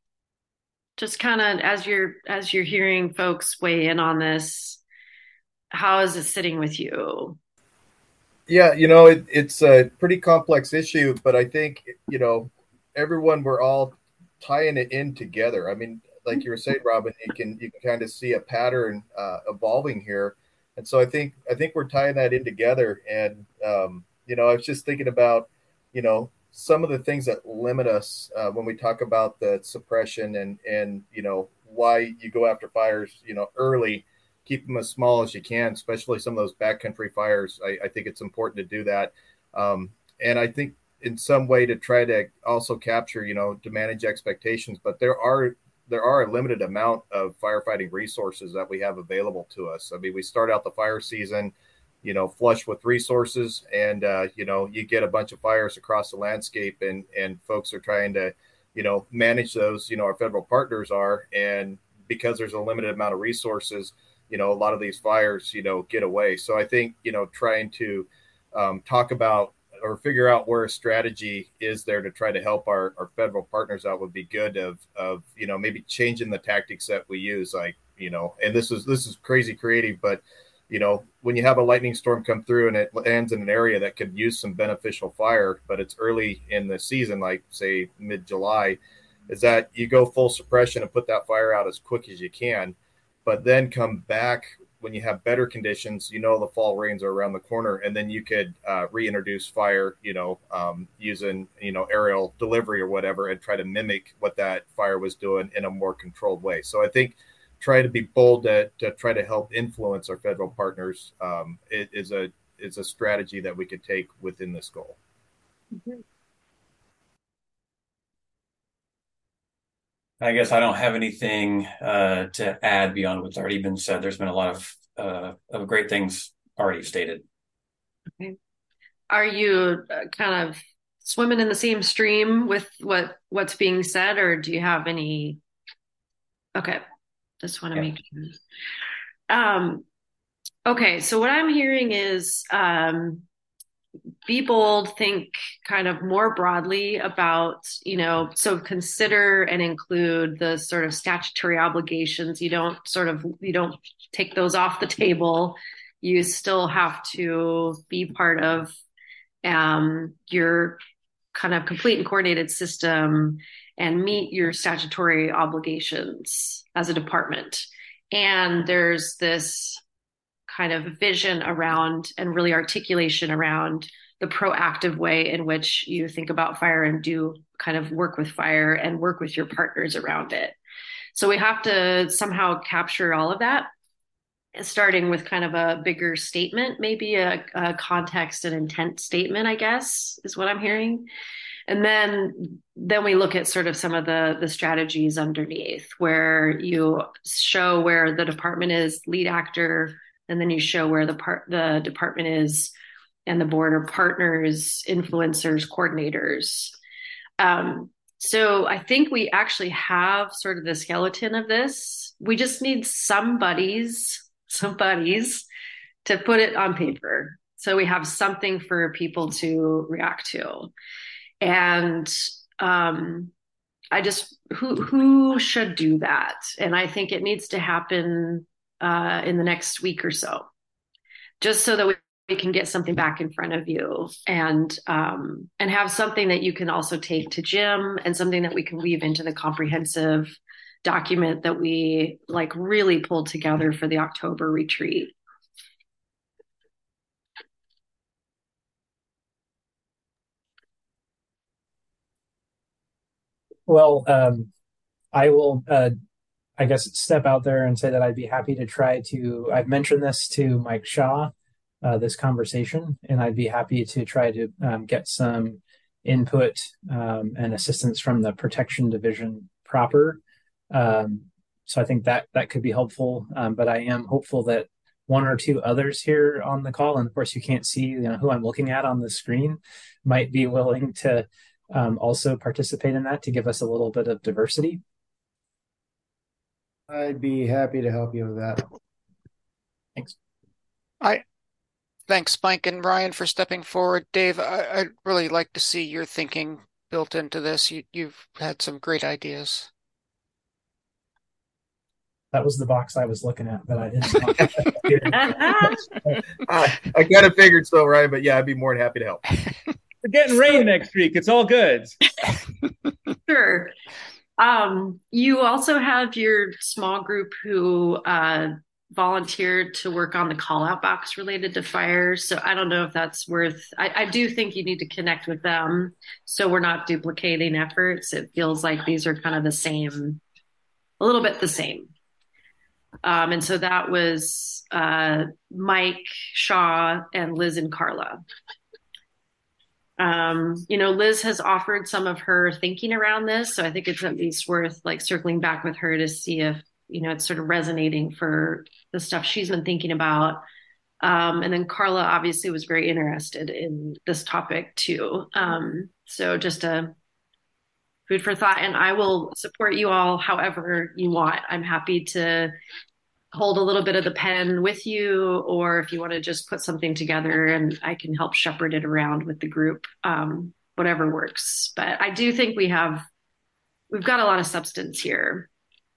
[SPEAKER 2] Just kind of as you're hearing folks weigh in on this, how is it sitting with you?
[SPEAKER 5] Yeah, it's a pretty complex issue, but I think, everyone, we're all tying it in together. I mean, like you were saying, Robin, you can kind of see a pattern evolving here. And so I think we're tying that in together. And, I was just thinking about, some of the things that limit us when we talk about the suppression and why you go after fires, early. Keep them as small as you can, especially some of those backcountry fires. I think it's important to do that. And I think in some way to try to also capture, to manage expectations, but there are a limited amount of firefighting resources that we have available to us. I mean, we start out the fire season, flush with resources, and, you get a bunch of fires across the landscape, and folks are trying to, manage those, our federal partners are. And because there's a limited amount of resources, a lot of these fires, get away. So I think, trying to talk about or figure out where a strategy is there to try to help our federal partners out would be good of maybe changing the tactics that we use. Like, and this is crazy creative, but, when you have a lightning storm come through and it lands in an area that could use some beneficial fire, but it's early in the season, like say mid-July, is that you go full suppression and put that fire out as quick as you can. But then come back when you have better conditions, the fall rains are around the corner, and then you could reintroduce fire, using, aerial delivery or whatever, and try to mimic what that fire was doing in a more controlled way. So I think try to be bold to try to help influence our federal partners is a strategy that we could take within this goal.
[SPEAKER 2] Mm-hmm.
[SPEAKER 8] I guess I don't have anything to add beyond what's already been said. There's been a lot of great things already stated.
[SPEAKER 2] Okay. Are you kind of swimming in the same stream with what's being said, or do you have any? Okay, just want to make sure. Okay, so what I'm hearing is be bold, think kind of more broadly about, so consider and include the sort of statutory obligations. You don't take those off the table. You still have to be part of your kind of complete and coordinated system and meet your statutory obligations as a department. And there's this kind of vision around and really articulation around the proactive way in which you think about fire and do kind of work with fire and work with your partners around it. So we have to somehow capture all of that, starting with kind of a bigger statement, maybe a context and intent statement, I guess, is what I'm hearing. And then we look at sort of some of the strategies underneath, where you show where the department is lead actor, and then you show where the department is and the board are partners, influencers, coordinators. So I think we actually have sort of the skeleton of this. We just need some buddies to put it on paper. So we have something for people to react to. And who should do that? And I think it needs to happen in the next week or so, just so that we can get something back in front of you and have something that you can also take to Jim, and something that we can weave into the comprehensive document that we really pulled together for the October retreat.
[SPEAKER 12] Well, I will, I guess, step out there and say that I'd be happy to try to. I've mentioned this to Mike Shaw, this conversation, and I'd be happy to try to get some input and assistance from the protection division proper. So I think that could be helpful. But I am hopeful that one or two others here on the call, and of course you can't see who I'm looking at on the screen, might be willing to also participate in that to give us a little bit of diversity.
[SPEAKER 3] I'd be happy to help you with that.
[SPEAKER 12] Thanks.
[SPEAKER 7] Thanks, Mike and Ryan, for stepping forward. Dave, I'd really like to see your thinking built into this. You've had some great ideas.
[SPEAKER 12] That was the box I was looking at, but I didn't.
[SPEAKER 5] I kind of figured so, Ryan, but yeah, I'd be more than happy to help.
[SPEAKER 6] We're getting rain next week. It's all good.
[SPEAKER 2] Sure. You also have your small group who volunteered to work on the call out box related to fire. So I don't know if that's worth, I do think you need to connect with them so we're not duplicating efforts. It feels like these are kind of the same, a little bit the same. And so that was Mike Shaw and Liz and Carla. Liz has offered some of her thinking around this, so I think it's at least worth circling back with her to see if it's sort of resonating for the stuff she's been thinking about. And then Carla obviously was very interested in this topic too. So just a food for thought, and I will support you all however you want. I'm happy to hold a little bit of the pen with you, or if you want to just put something together and I can help shepherd it around with the group, whatever works. But I do think we've got a lot of substance here,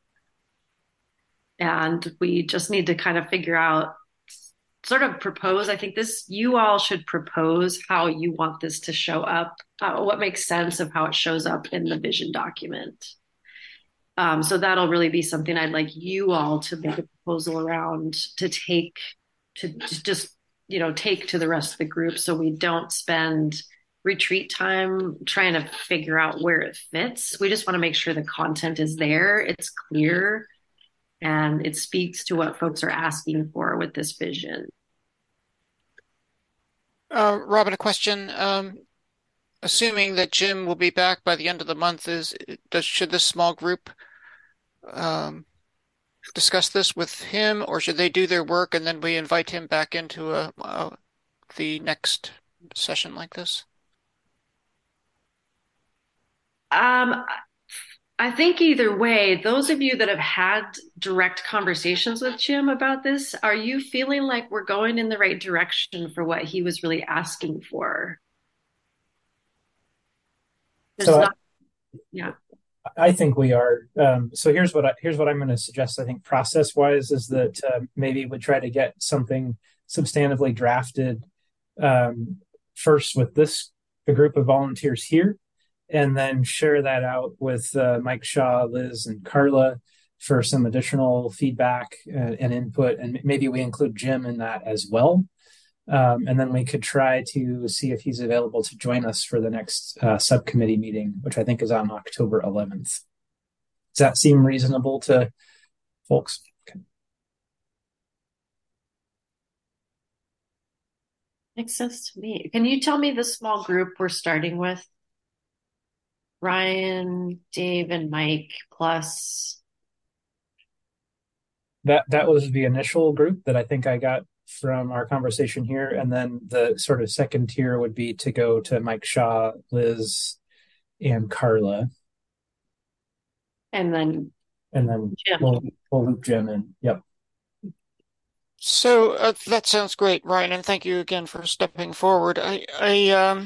[SPEAKER 2] and we just need to kind of figure out, sort of propose. I think you all should propose how you want this to show up, what makes sense of how it shows up in the vision document. So that'll really be something I'd like you all to make a proposal around, to take to the rest of the group, so we don't spend retreat time trying to figure out where it fits. We just want to make sure the content is there, it's clear, and it speaks to what folks are asking for with this vision.
[SPEAKER 7] Robin, a question. Assuming that Jim will be back by the end of the month, should this small group discuss this with him, or should they do their work and then we invite him back into the next session like this?
[SPEAKER 2] I think either way, those of you that have had direct conversations with Jim about this, are you feeling like we're going in the right direction for what he was really asking for? Yeah.
[SPEAKER 12] I think we are. So here's what I'm going to suggest. I think process-wise is that maybe we try to get something substantively drafted first with the group of volunteers here, and then share that out with Mike Shaw, Liz, and Carla for some additional feedback and input, and maybe we include Jim in that as well. And then we could try to see if he's available to join us for the next subcommittee meeting, which I think is on October 11th. Does that seem reasonable to folks? Okay.
[SPEAKER 2] Makes sense to me. Can you tell me the small group we're starting with? Ryan, Dave, and Mike plus.
[SPEAKER 12] That was the initial group that I think I got from our conversation here, and then the sort of second tier would be to go to Mike Shaw, Liz, and Carla,
[SPEAKER 2] and then
[SPEAKER 12] Jim. We'll loop Jim in. Yep.
[SPEAKER 7] So that sounds great, Ryan, and thank you again for stepping forward. I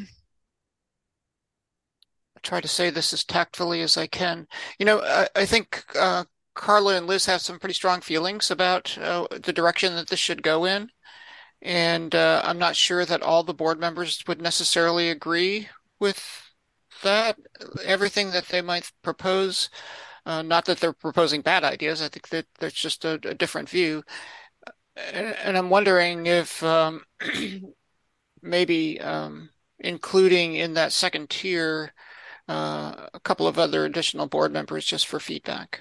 [SPEAKER 7] try to say this as tactfully as I can. I think Carla and Liz have some pretty strong feelings about the direction that this should go in, and I'm not sure that all the board members would necessarily agree with that. Everything that they might propose, not that they're proposing bad ideas. I think that there's just a different view. And I'm wondering if maybe including in that second tier a couple of other additional board members just for feedback.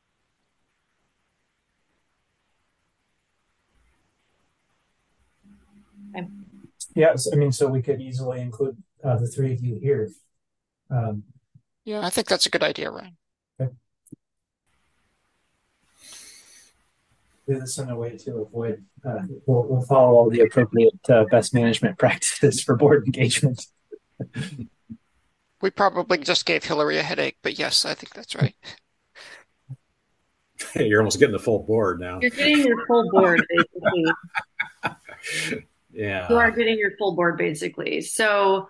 [SPEAKER 12] Yes, I mean, so we could easily include the three of you here.
[SPEAKER 7] Yeah, I think that's a good idea, Ryan.
[SPEAKER 12] Okay. Do this in a way to avoid, we'll follow all the appropriate best management practices for board engagement.
[SPEAKER 7] We probably just gave Hillary a headache, but yes, I think that's right.
[SPEAKER 4] Hey, you're almost getting the full board now.
[SPEAKER 2] You're getting your full board, basically.
[SPEAKER 4] Yeah.
[SPEAKER 2] You are getting your full board, basically. So,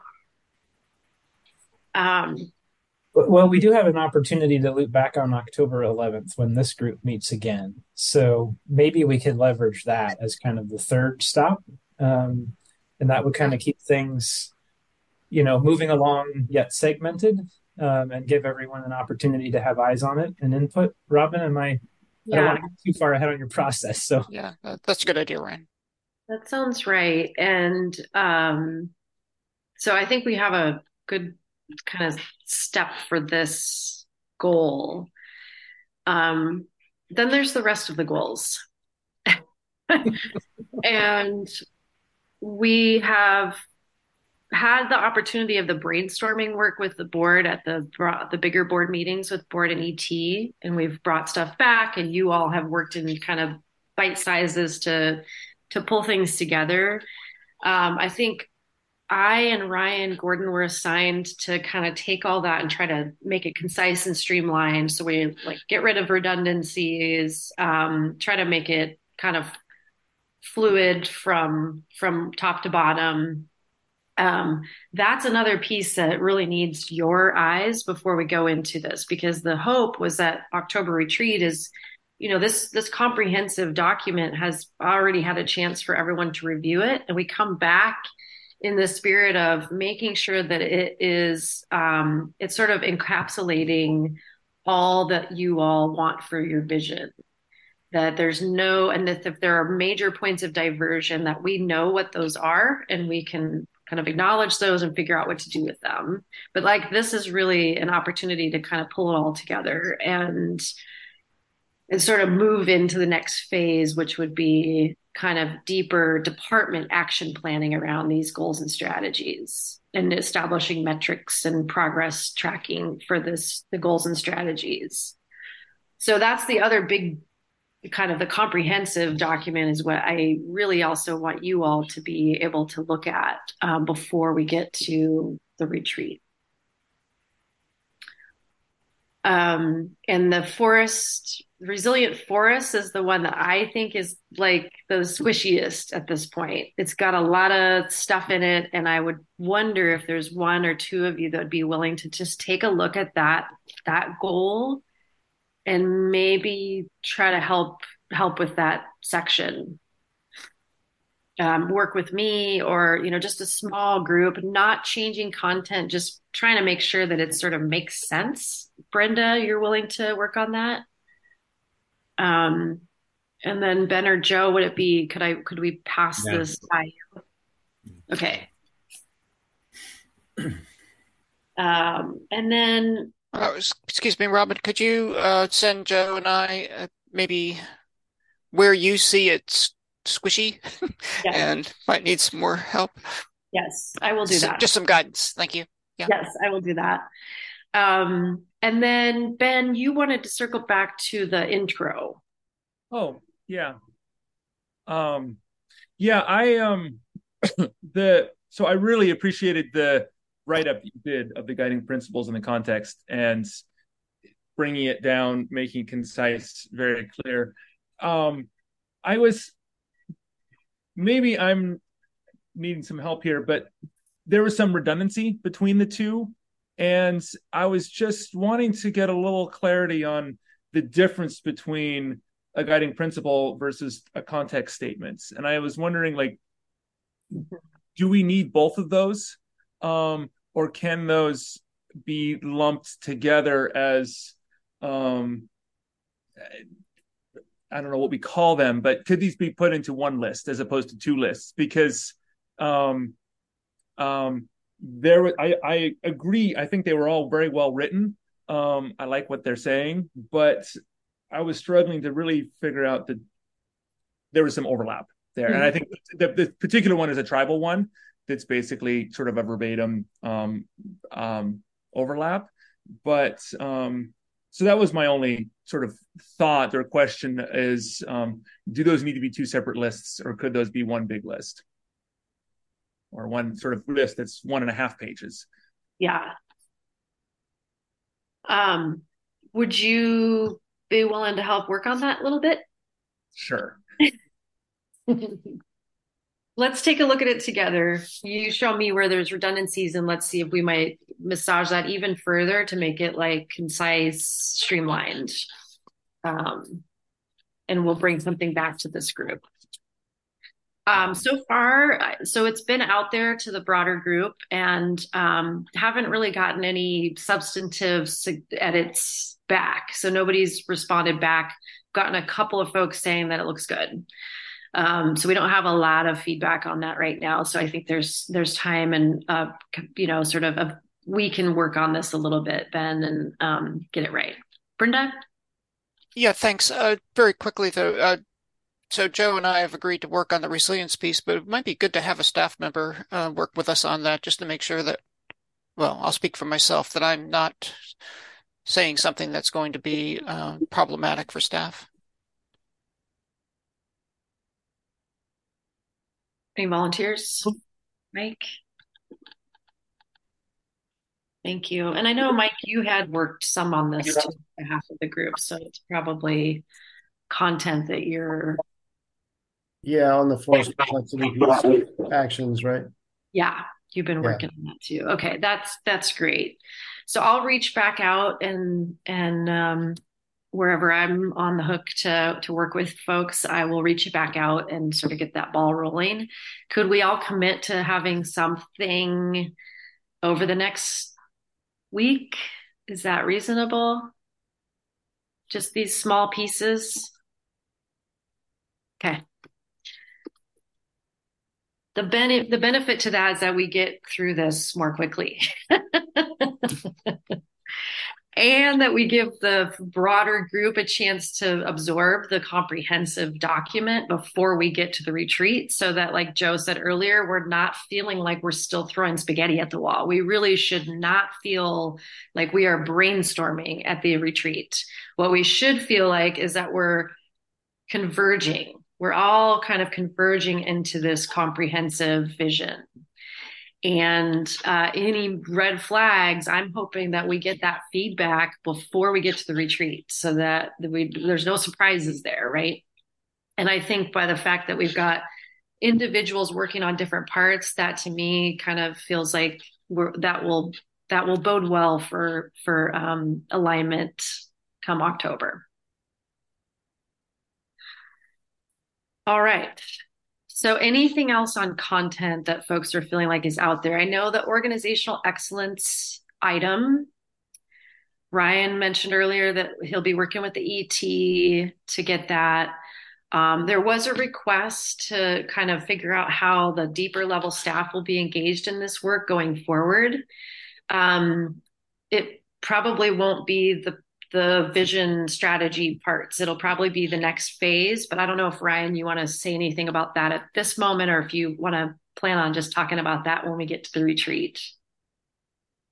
[SPEAKER 12] well, we do have an opportunity to loop back on October 11th when this group meets again. So maybe we could leverage that as kind of the third stop. And that would kind of keep things, moving along yet segmented, and give everyone an opportunity to have eyes on it and input. Robin, I don't want to get too far ahead on your process. So
[SPEAKER 7] yeah, that's a good idea, Ryan.
[SPEAKER 2] That sounds right. And so I think we have a good kind of step for this goal. Then there's the rest of the goals. And we have had the opportunity of the brainstorming work with the board at the bigger board meetings with board and ET, and we've brought stuff back, and you all have worked in kind of bite sizes to pull things together. I think I and Ryan Gordon were assigned to kind of take all that and try to make it concise and streamlined. So we get rid of redundancies, try to make it kind of fluid from top to bottom. That's another piece that really needs your eyes before we go into this, because the hope was that October retreat is, this comprehensive document has already had a chance for everyone to review it. And we come back in the spirit of making sure that it is, it's sort of encapsulating all that you all want for your vision. That there's and that if there are major points of diversion, that we know what those are and we can kind of acknowledge those and figure out what to do with them. But this is really an opportunity to kind of pull it all together and sort of move into the next phase, which would be kind of deeper department action planning around these goals and strategies and establishing metrics and progress tracking for the goals and strategies. So that's the other big kind of the comprehensive document is what I really also want you all to be able to look at before we get to the retreat. And the resilient forest is the one that I think is the squishiest at this point. It's got a lot of stuff in it. And I would wonder if there's one or two of you that would be willing to just take a look at that goal and maybe try to help with that section. Work with me or, just a small group, not changing content, just trying to make sure that it sort of makes sense. Brenda, you're willing to work on that? And then Ben or Joe, would it be, could we pass this by you? Okay. And then.
[SPEAKER 7] Excuse me, Robin, could you send Joe and I maybe where you see it's squishy and might need some more help?
[SPEAKER 2] Yes, I will do that.
[SPEAKER 7] Just some guidance. Thank you.
[SPEAKER 2] Yeah. Yes, I will do that. And then Ben, you wanted to circle back to the intro.
[SPEAKER 6] Oh, yeah. I so I really appreciated the write-up you did of the guiding principles and the context and bringing it down, making it concise, very clear. Maybe I'm needing some help here, but there was some redundancy between the two. And I was just wanting to get a little clarity on the difference between a guiding principle versus a context statement. And I was wondering, like, do we need both of those? Or can those be lumped together as, I don't know what we call them, but could these be put into one list as opposed to two lists? Because I agree. I think they were all very well written. I like what they're saying, but I was struggling to really figure out that there was some overlap there. Mm-hmm. And I think the particular one is a tribal one that's basically sort of a verbatim overlap. But so that was my only sort of thought or question is, do those need to be two separate lists, or could those be one big list? Or one sort of list that's 1.5 pages?
[SPEAKER 2] Yeah. Would you be willing to help work on that a little bit?
[SPEAKER 6] Sure.
[SPEAKER 2] Let's take a look at it together. You show me where there's redundancies, and let's see if we might massage that even further to make it like concise, streamlined. And we'll bring something back to this group. So far, so it's been out there to the broader group, and haven't really gotten any substantive edits back. So nobody's responded back. Gotten a couple of folks saying that it looks good. So we don't have a lot of feedback on that right now. So I think there's time and, we can work on this a little bit, Ben, and get it right. Brenda?
[SPEAKER 7] Yeah, thanks. Very quickly, though. So Joe and I have agreed to work on the resilience piece, but it might be good to have a staff member work with us on that just to make sure that, well, I'll speak for myself, that I'm not saying something that's going to be problematic for staff.
[SPEAKER 2] Any volunteers? Mike? Thank you. And I know, Mike, you had worked some on this too, on behalf of the group, so it's probably content that you're...
[SPEAKER 3] Yeah, on the force complexity actions, right?
[SPEAKER 2] Yeah, you've been working on that too. Okay, that's great. So I'll reach back out and wherever I'm on the hook to work with folks, I will reach back out and sort of get that ball rolling. Could we all commit to having something over the next week? Is that reasonable? Just these small pieces? Okay. The benefit to that is that we get through this more quickly. And that we give the broader group a chance to absorb the comprehensive document before we get to the retreat, so that, like Joe said earlier, we're not feeling like we're still throwing spaghetti at the wall. We really should not feel like we are brainstorming at the retreat. What we should feel like is that we're converging. We're all kind of converging into this comprehensive vision. And any red flags, I'm hoping that we get that feedback before we get to the retreat, so that there's no surprises there, right? And I think by the fact that we've got individuals working on different parts, that to me kind of feels like that will bode well for alignment come October. All right. So anything else on content that folks are feeling like is out there? I know the organizational excellence item, Ryan mentioned earlier that he'll be working with the ET to get that. There was a request to kind of figure out how the deeper level staff will be engaged in this work going forward. It probably won't be the vision strategy parts. It'll probably be the next phase, but I don't know if Ryan, you want to say anything about that at this moment, or if you want to plan on just talking about that when we get to the retreat.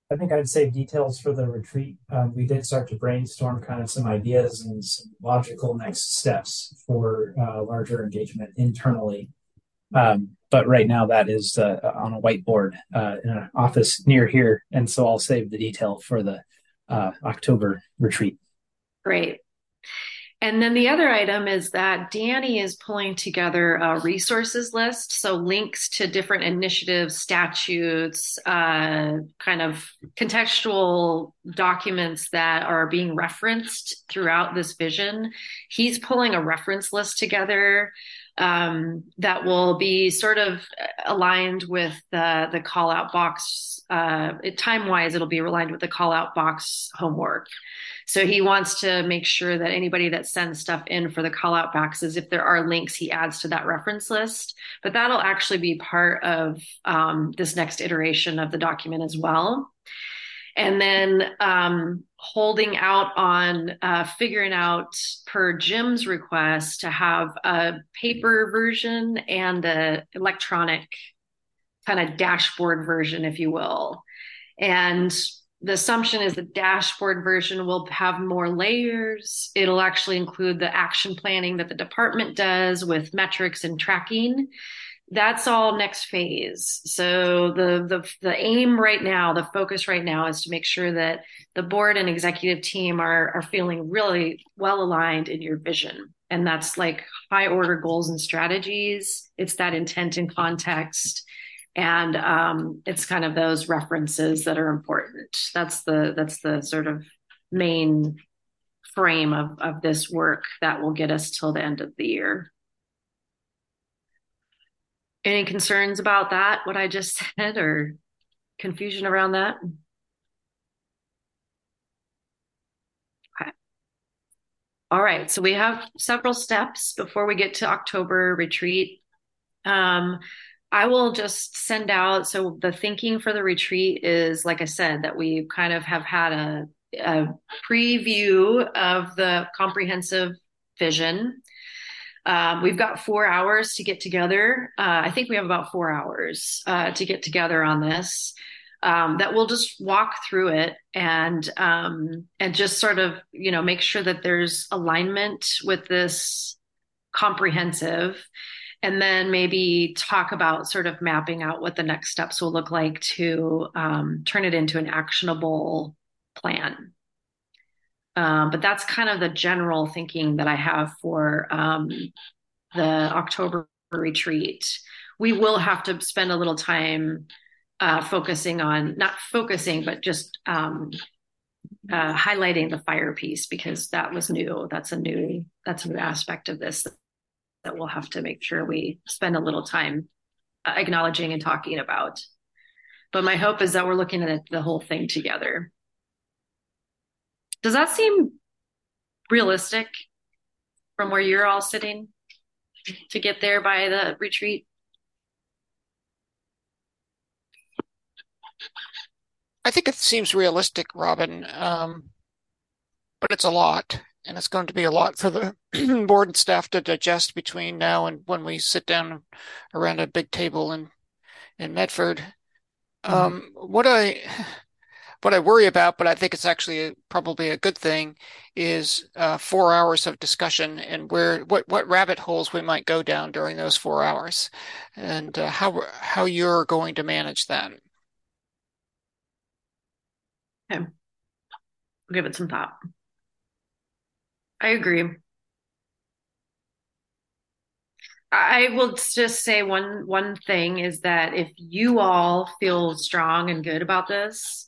[SPEAKER 12] I think I'd save details for the retreat. We did start to brainstorm kind of some ideas and some logical next steps for larger engagement internally. But right now that is on a whiteboard in an office near here. And so I'll save the detail for the October retreat.
[SPEAKER 2] Great. And then the other item is that Danny is pulling together a resources list. So links to different initiatives, statutes, kind of contextual documents that are being referenced throughout this vision. He's pulling a reference list together that will be sort of aligned with the call out box. Time wise, it'll be aligned with the call out box homework. So he wants to make sure that anybody that sends stuff in for the call out boxes, if there are links, he adds to that reference list. But that'll actually be part of this next iteration of the document as well. And then holding out on figuring out, per Jim's request, to have a paper version and an electronic kind of dashboard version, if you will. And the assumption is the dashboard version will have more layers. It'll actually include the action planning that the department does with metrics and tracking. That's all next phase. So the aim right now, the focus right now, is to make sure that the board and executive team are feeling really well aligned in your vision. And that's like high order goals and strategies. It's that intent and context. And it's kind of those references that are important. That's the sort of main frame of this work that will get us till the end of the year. Any concerns about that, what I just said, or confusion around that? Okay. All right, so we have several steps before we get to October retreat. I will just send out, so the thinking for the retreat is, like I said, that we kind of have had a preview of the comprehensive vision. We've got 4 hours to get together. I think we have about 4 hours to get together on this. That we'll just walk through it and just sort of, make sure that there's alignment with this comprehensive, and then maybe talk about sort of mapping out what the next steps will look like to turn it into an actionable plan. But that's kind of the general thinking that I have for the October retreat. We will have to spend a little time focusing on, not focusing, but just highlighting the fire piece, because that was new. That's a new aspect of this that we'll have to make sure we spend a little time acknowledging and talking about. But my hope is that we're looking at the whole thing together. Does that seem realistic from where you're all sitting to get there by the retreat?
[SPEAKER 7] I think it seems realistic, Robin, but it's a lot, and it's going to be a lot for the board and staff to digest between now and when we sit down around a big table in Medford. What I worry about, but I think it's actually probably a good thing, is 4 hours of discussion and what rabbit holes we might go down during those 4 hours, and how you're going to manage that.
[SPEAKER 2] Okay, I'll give it some thought. I agree. I will just say one thing is that if you all feel strong and good about this,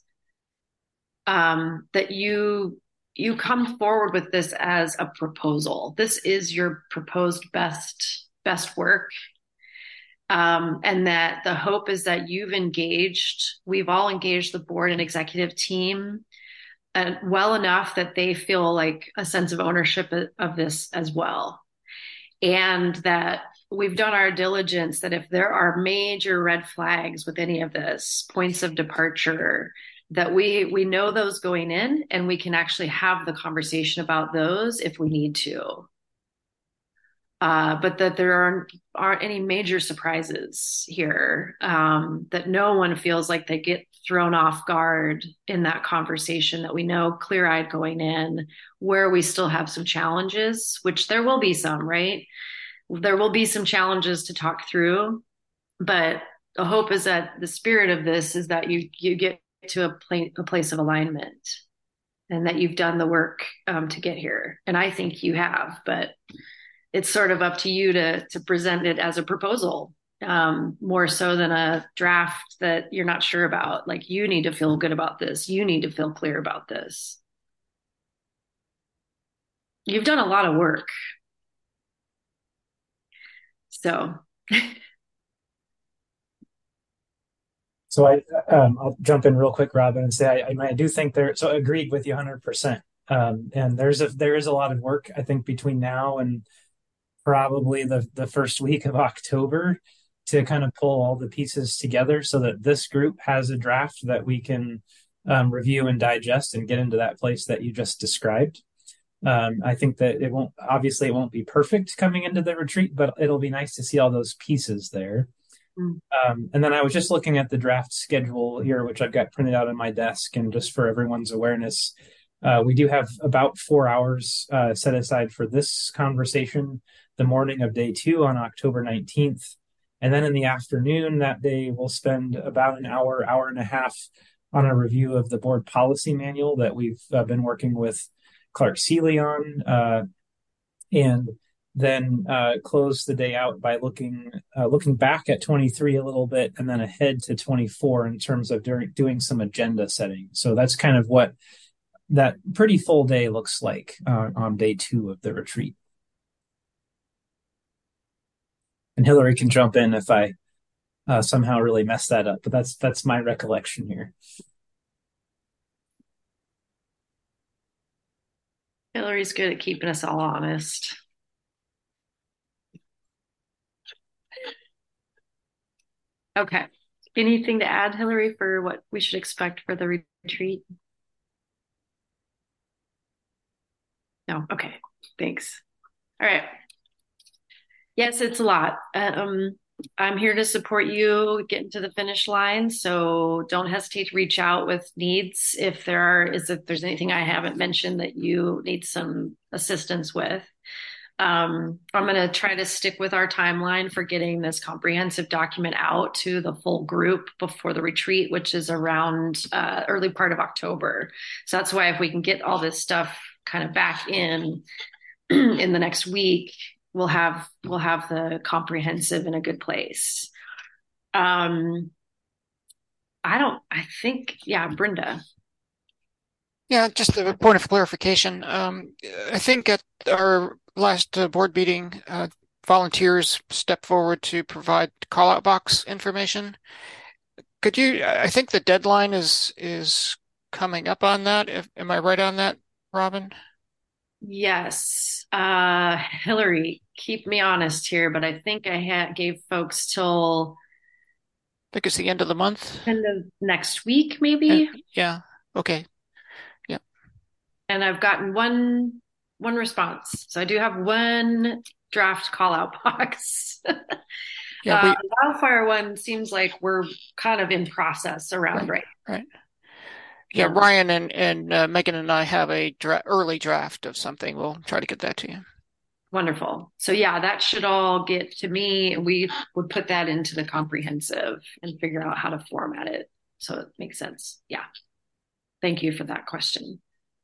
[SPEAKER 2] that you come forward with this as a proposal. This is your proposed best work. And that the hope is that we've all engaged the board and executive team well enough that they feel like a sense of ownership of this as well. And that we've done our diligence, that if there are major red flags with any of this, points of departure, that we know those going in, and we can actually have the conversation about those if we need to. but that there aren't any major surprises here, that no one feels like they get thrown off guard in that conversation, that we know clear-eyed going in where we still have some challenges, which there will be some, right? There will be some challenges to talk through, but the hope is that the spirit of this is that you get to a place of alignment, and that you've done the work to get here. And I think you have, but it's sort of up to you to present it as a proposal, more so than a draft that you're not sure about. Like, you need to feel good about this. You need to feel clear about this. You've done a lot of work. So.
[SPEAKER 12] So I'll jump in real quick, Robin, and say I do think so agreed with you 100%. And there is a lot of work, I think, between now and probably the first week of October to kind of pull all the pieces together so that this group has a draft that we can review and digest and get into that place that you just described. I think that it won't be perfect coming into the retreat, but it'll be nice to see all those pieces there. And then I was just looking at the draft schedule here, which I've got printed out on my desk, and just for everyone's awareness, we do have about 4 hours set aside for this conversation the morning of day 2 on October 19th. And then in the afternoon that day, we'll spend about an hour and a half on a review of the board policy manual that we've been working with Clark Seeley on, and then close the day out by looking back at 23 a little bit, and then ahead to 24 in terms of doing some agenda setting. So that's kind of what that pretty full day looks like on day 2 of the retreat. And Hillary can jump in if I somehow really mess that up, but that's my recollection here.
[SPEAKER 2] Hillary's good at keeping us all honest. Okay. Anything to add, Hillary, for what we should expect for the retreat? No? Okay. Thanks. All right. Yes, it's a lot. I'm here to support you getting to the finish line, so don't hesitate to reach out with needs if there's anything I haven't mentioned that you need some assistance with. I'm going to try to stick with our timeline for getting this comprehensive document out to the full group before the retreat, which is around early part of October. So that's why if we can get all this stuff kind of back in the next week, we'll have the comprehensive in a good place. Brenda.
[SPEAKER 7] Yeah, just a point of clarification. I think at our last board meeting, volunteers stepped forward to provide call-out box information. I think the deadline is coming up on that. Am I right on that, Robin?
[SPEAKER 2] Yes. Hillary, keep me honest here, but I think I gave folks till...
[SPEAKER 7] I think it's the end of the month.
[SPEAKER 2] End of next week, maybe?
[SPEAKER 7] Yeah. Okay. Yeah.
[SPEAKER 2] And I've gotten one response. So I do have one draft call-out box.
[SPEAKER 7] Yeah,
[SPEAKER 2] the wildfire one seems like we're kind of in process around
[SPEAKER 7] right. Yeah, Ryan and Megan and I have a early draft of something. We'll try to get that to you.
[SPEAKER 2] Wonderful. So yeah, that should all get to me. We would put that into the comprehensive and figure out how to format it so it makes sense. Yeah. Thank you for that question.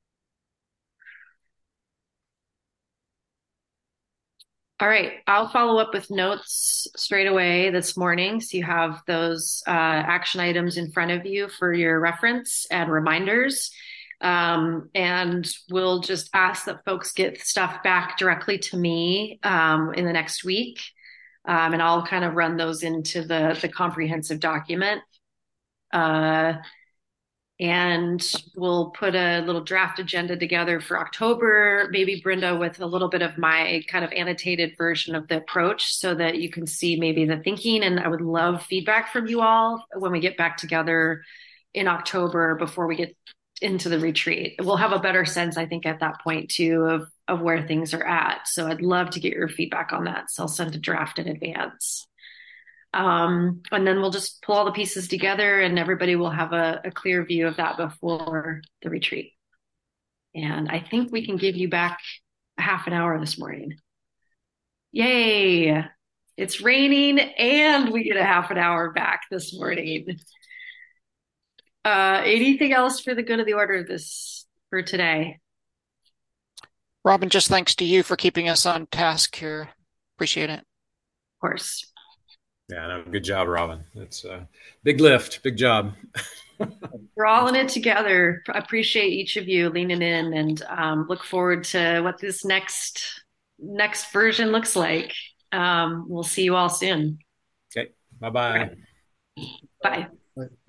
[SPEAKER 2] All right, I'll follow up with notes straight away this morning, so you have those action items in front of you for your reference and reminders. And we'll just ask that folks get stuff back directly to me in the next week. And I'll kind of run those into the comprehensive document. And we'll put a little draft agenda together for October, maybe Brenda, with a little bit of my kind of annotated version of the approach so that you can see maybe the thinking. And I would love feedback from you all when we get back together in October before we get into the retreat. We'll have a better sense, I think, at that point too of where things are at. So I'd love to get your feedback on that. So I'll send a draft in advance. And then we'll just pull all the pieces together and everybody will have a clear view of that before the retreat. And I think we can give you back a half an hour this morning. Yay! It's raining and we get a half an hour back this morning. Anything else for the good of the order for today?
[SPEAKER 7] Robin, just thanks to you for keeping us on task here. Appreciate it.
[SPEAKER 2] Of course.
[SPEAKER 4] Yeah, no, good job, Robin. It's a big lift, big job.
[SPEAKER 2] We're all in it together. I appreciate each of you leaning in and look forward to what this next version looks like. We'll see you all soon.
[SPEAKER 4] Okay. Bye-bye.
[SPEAKER 2] Bye.
[SPEAKER 3] Bye.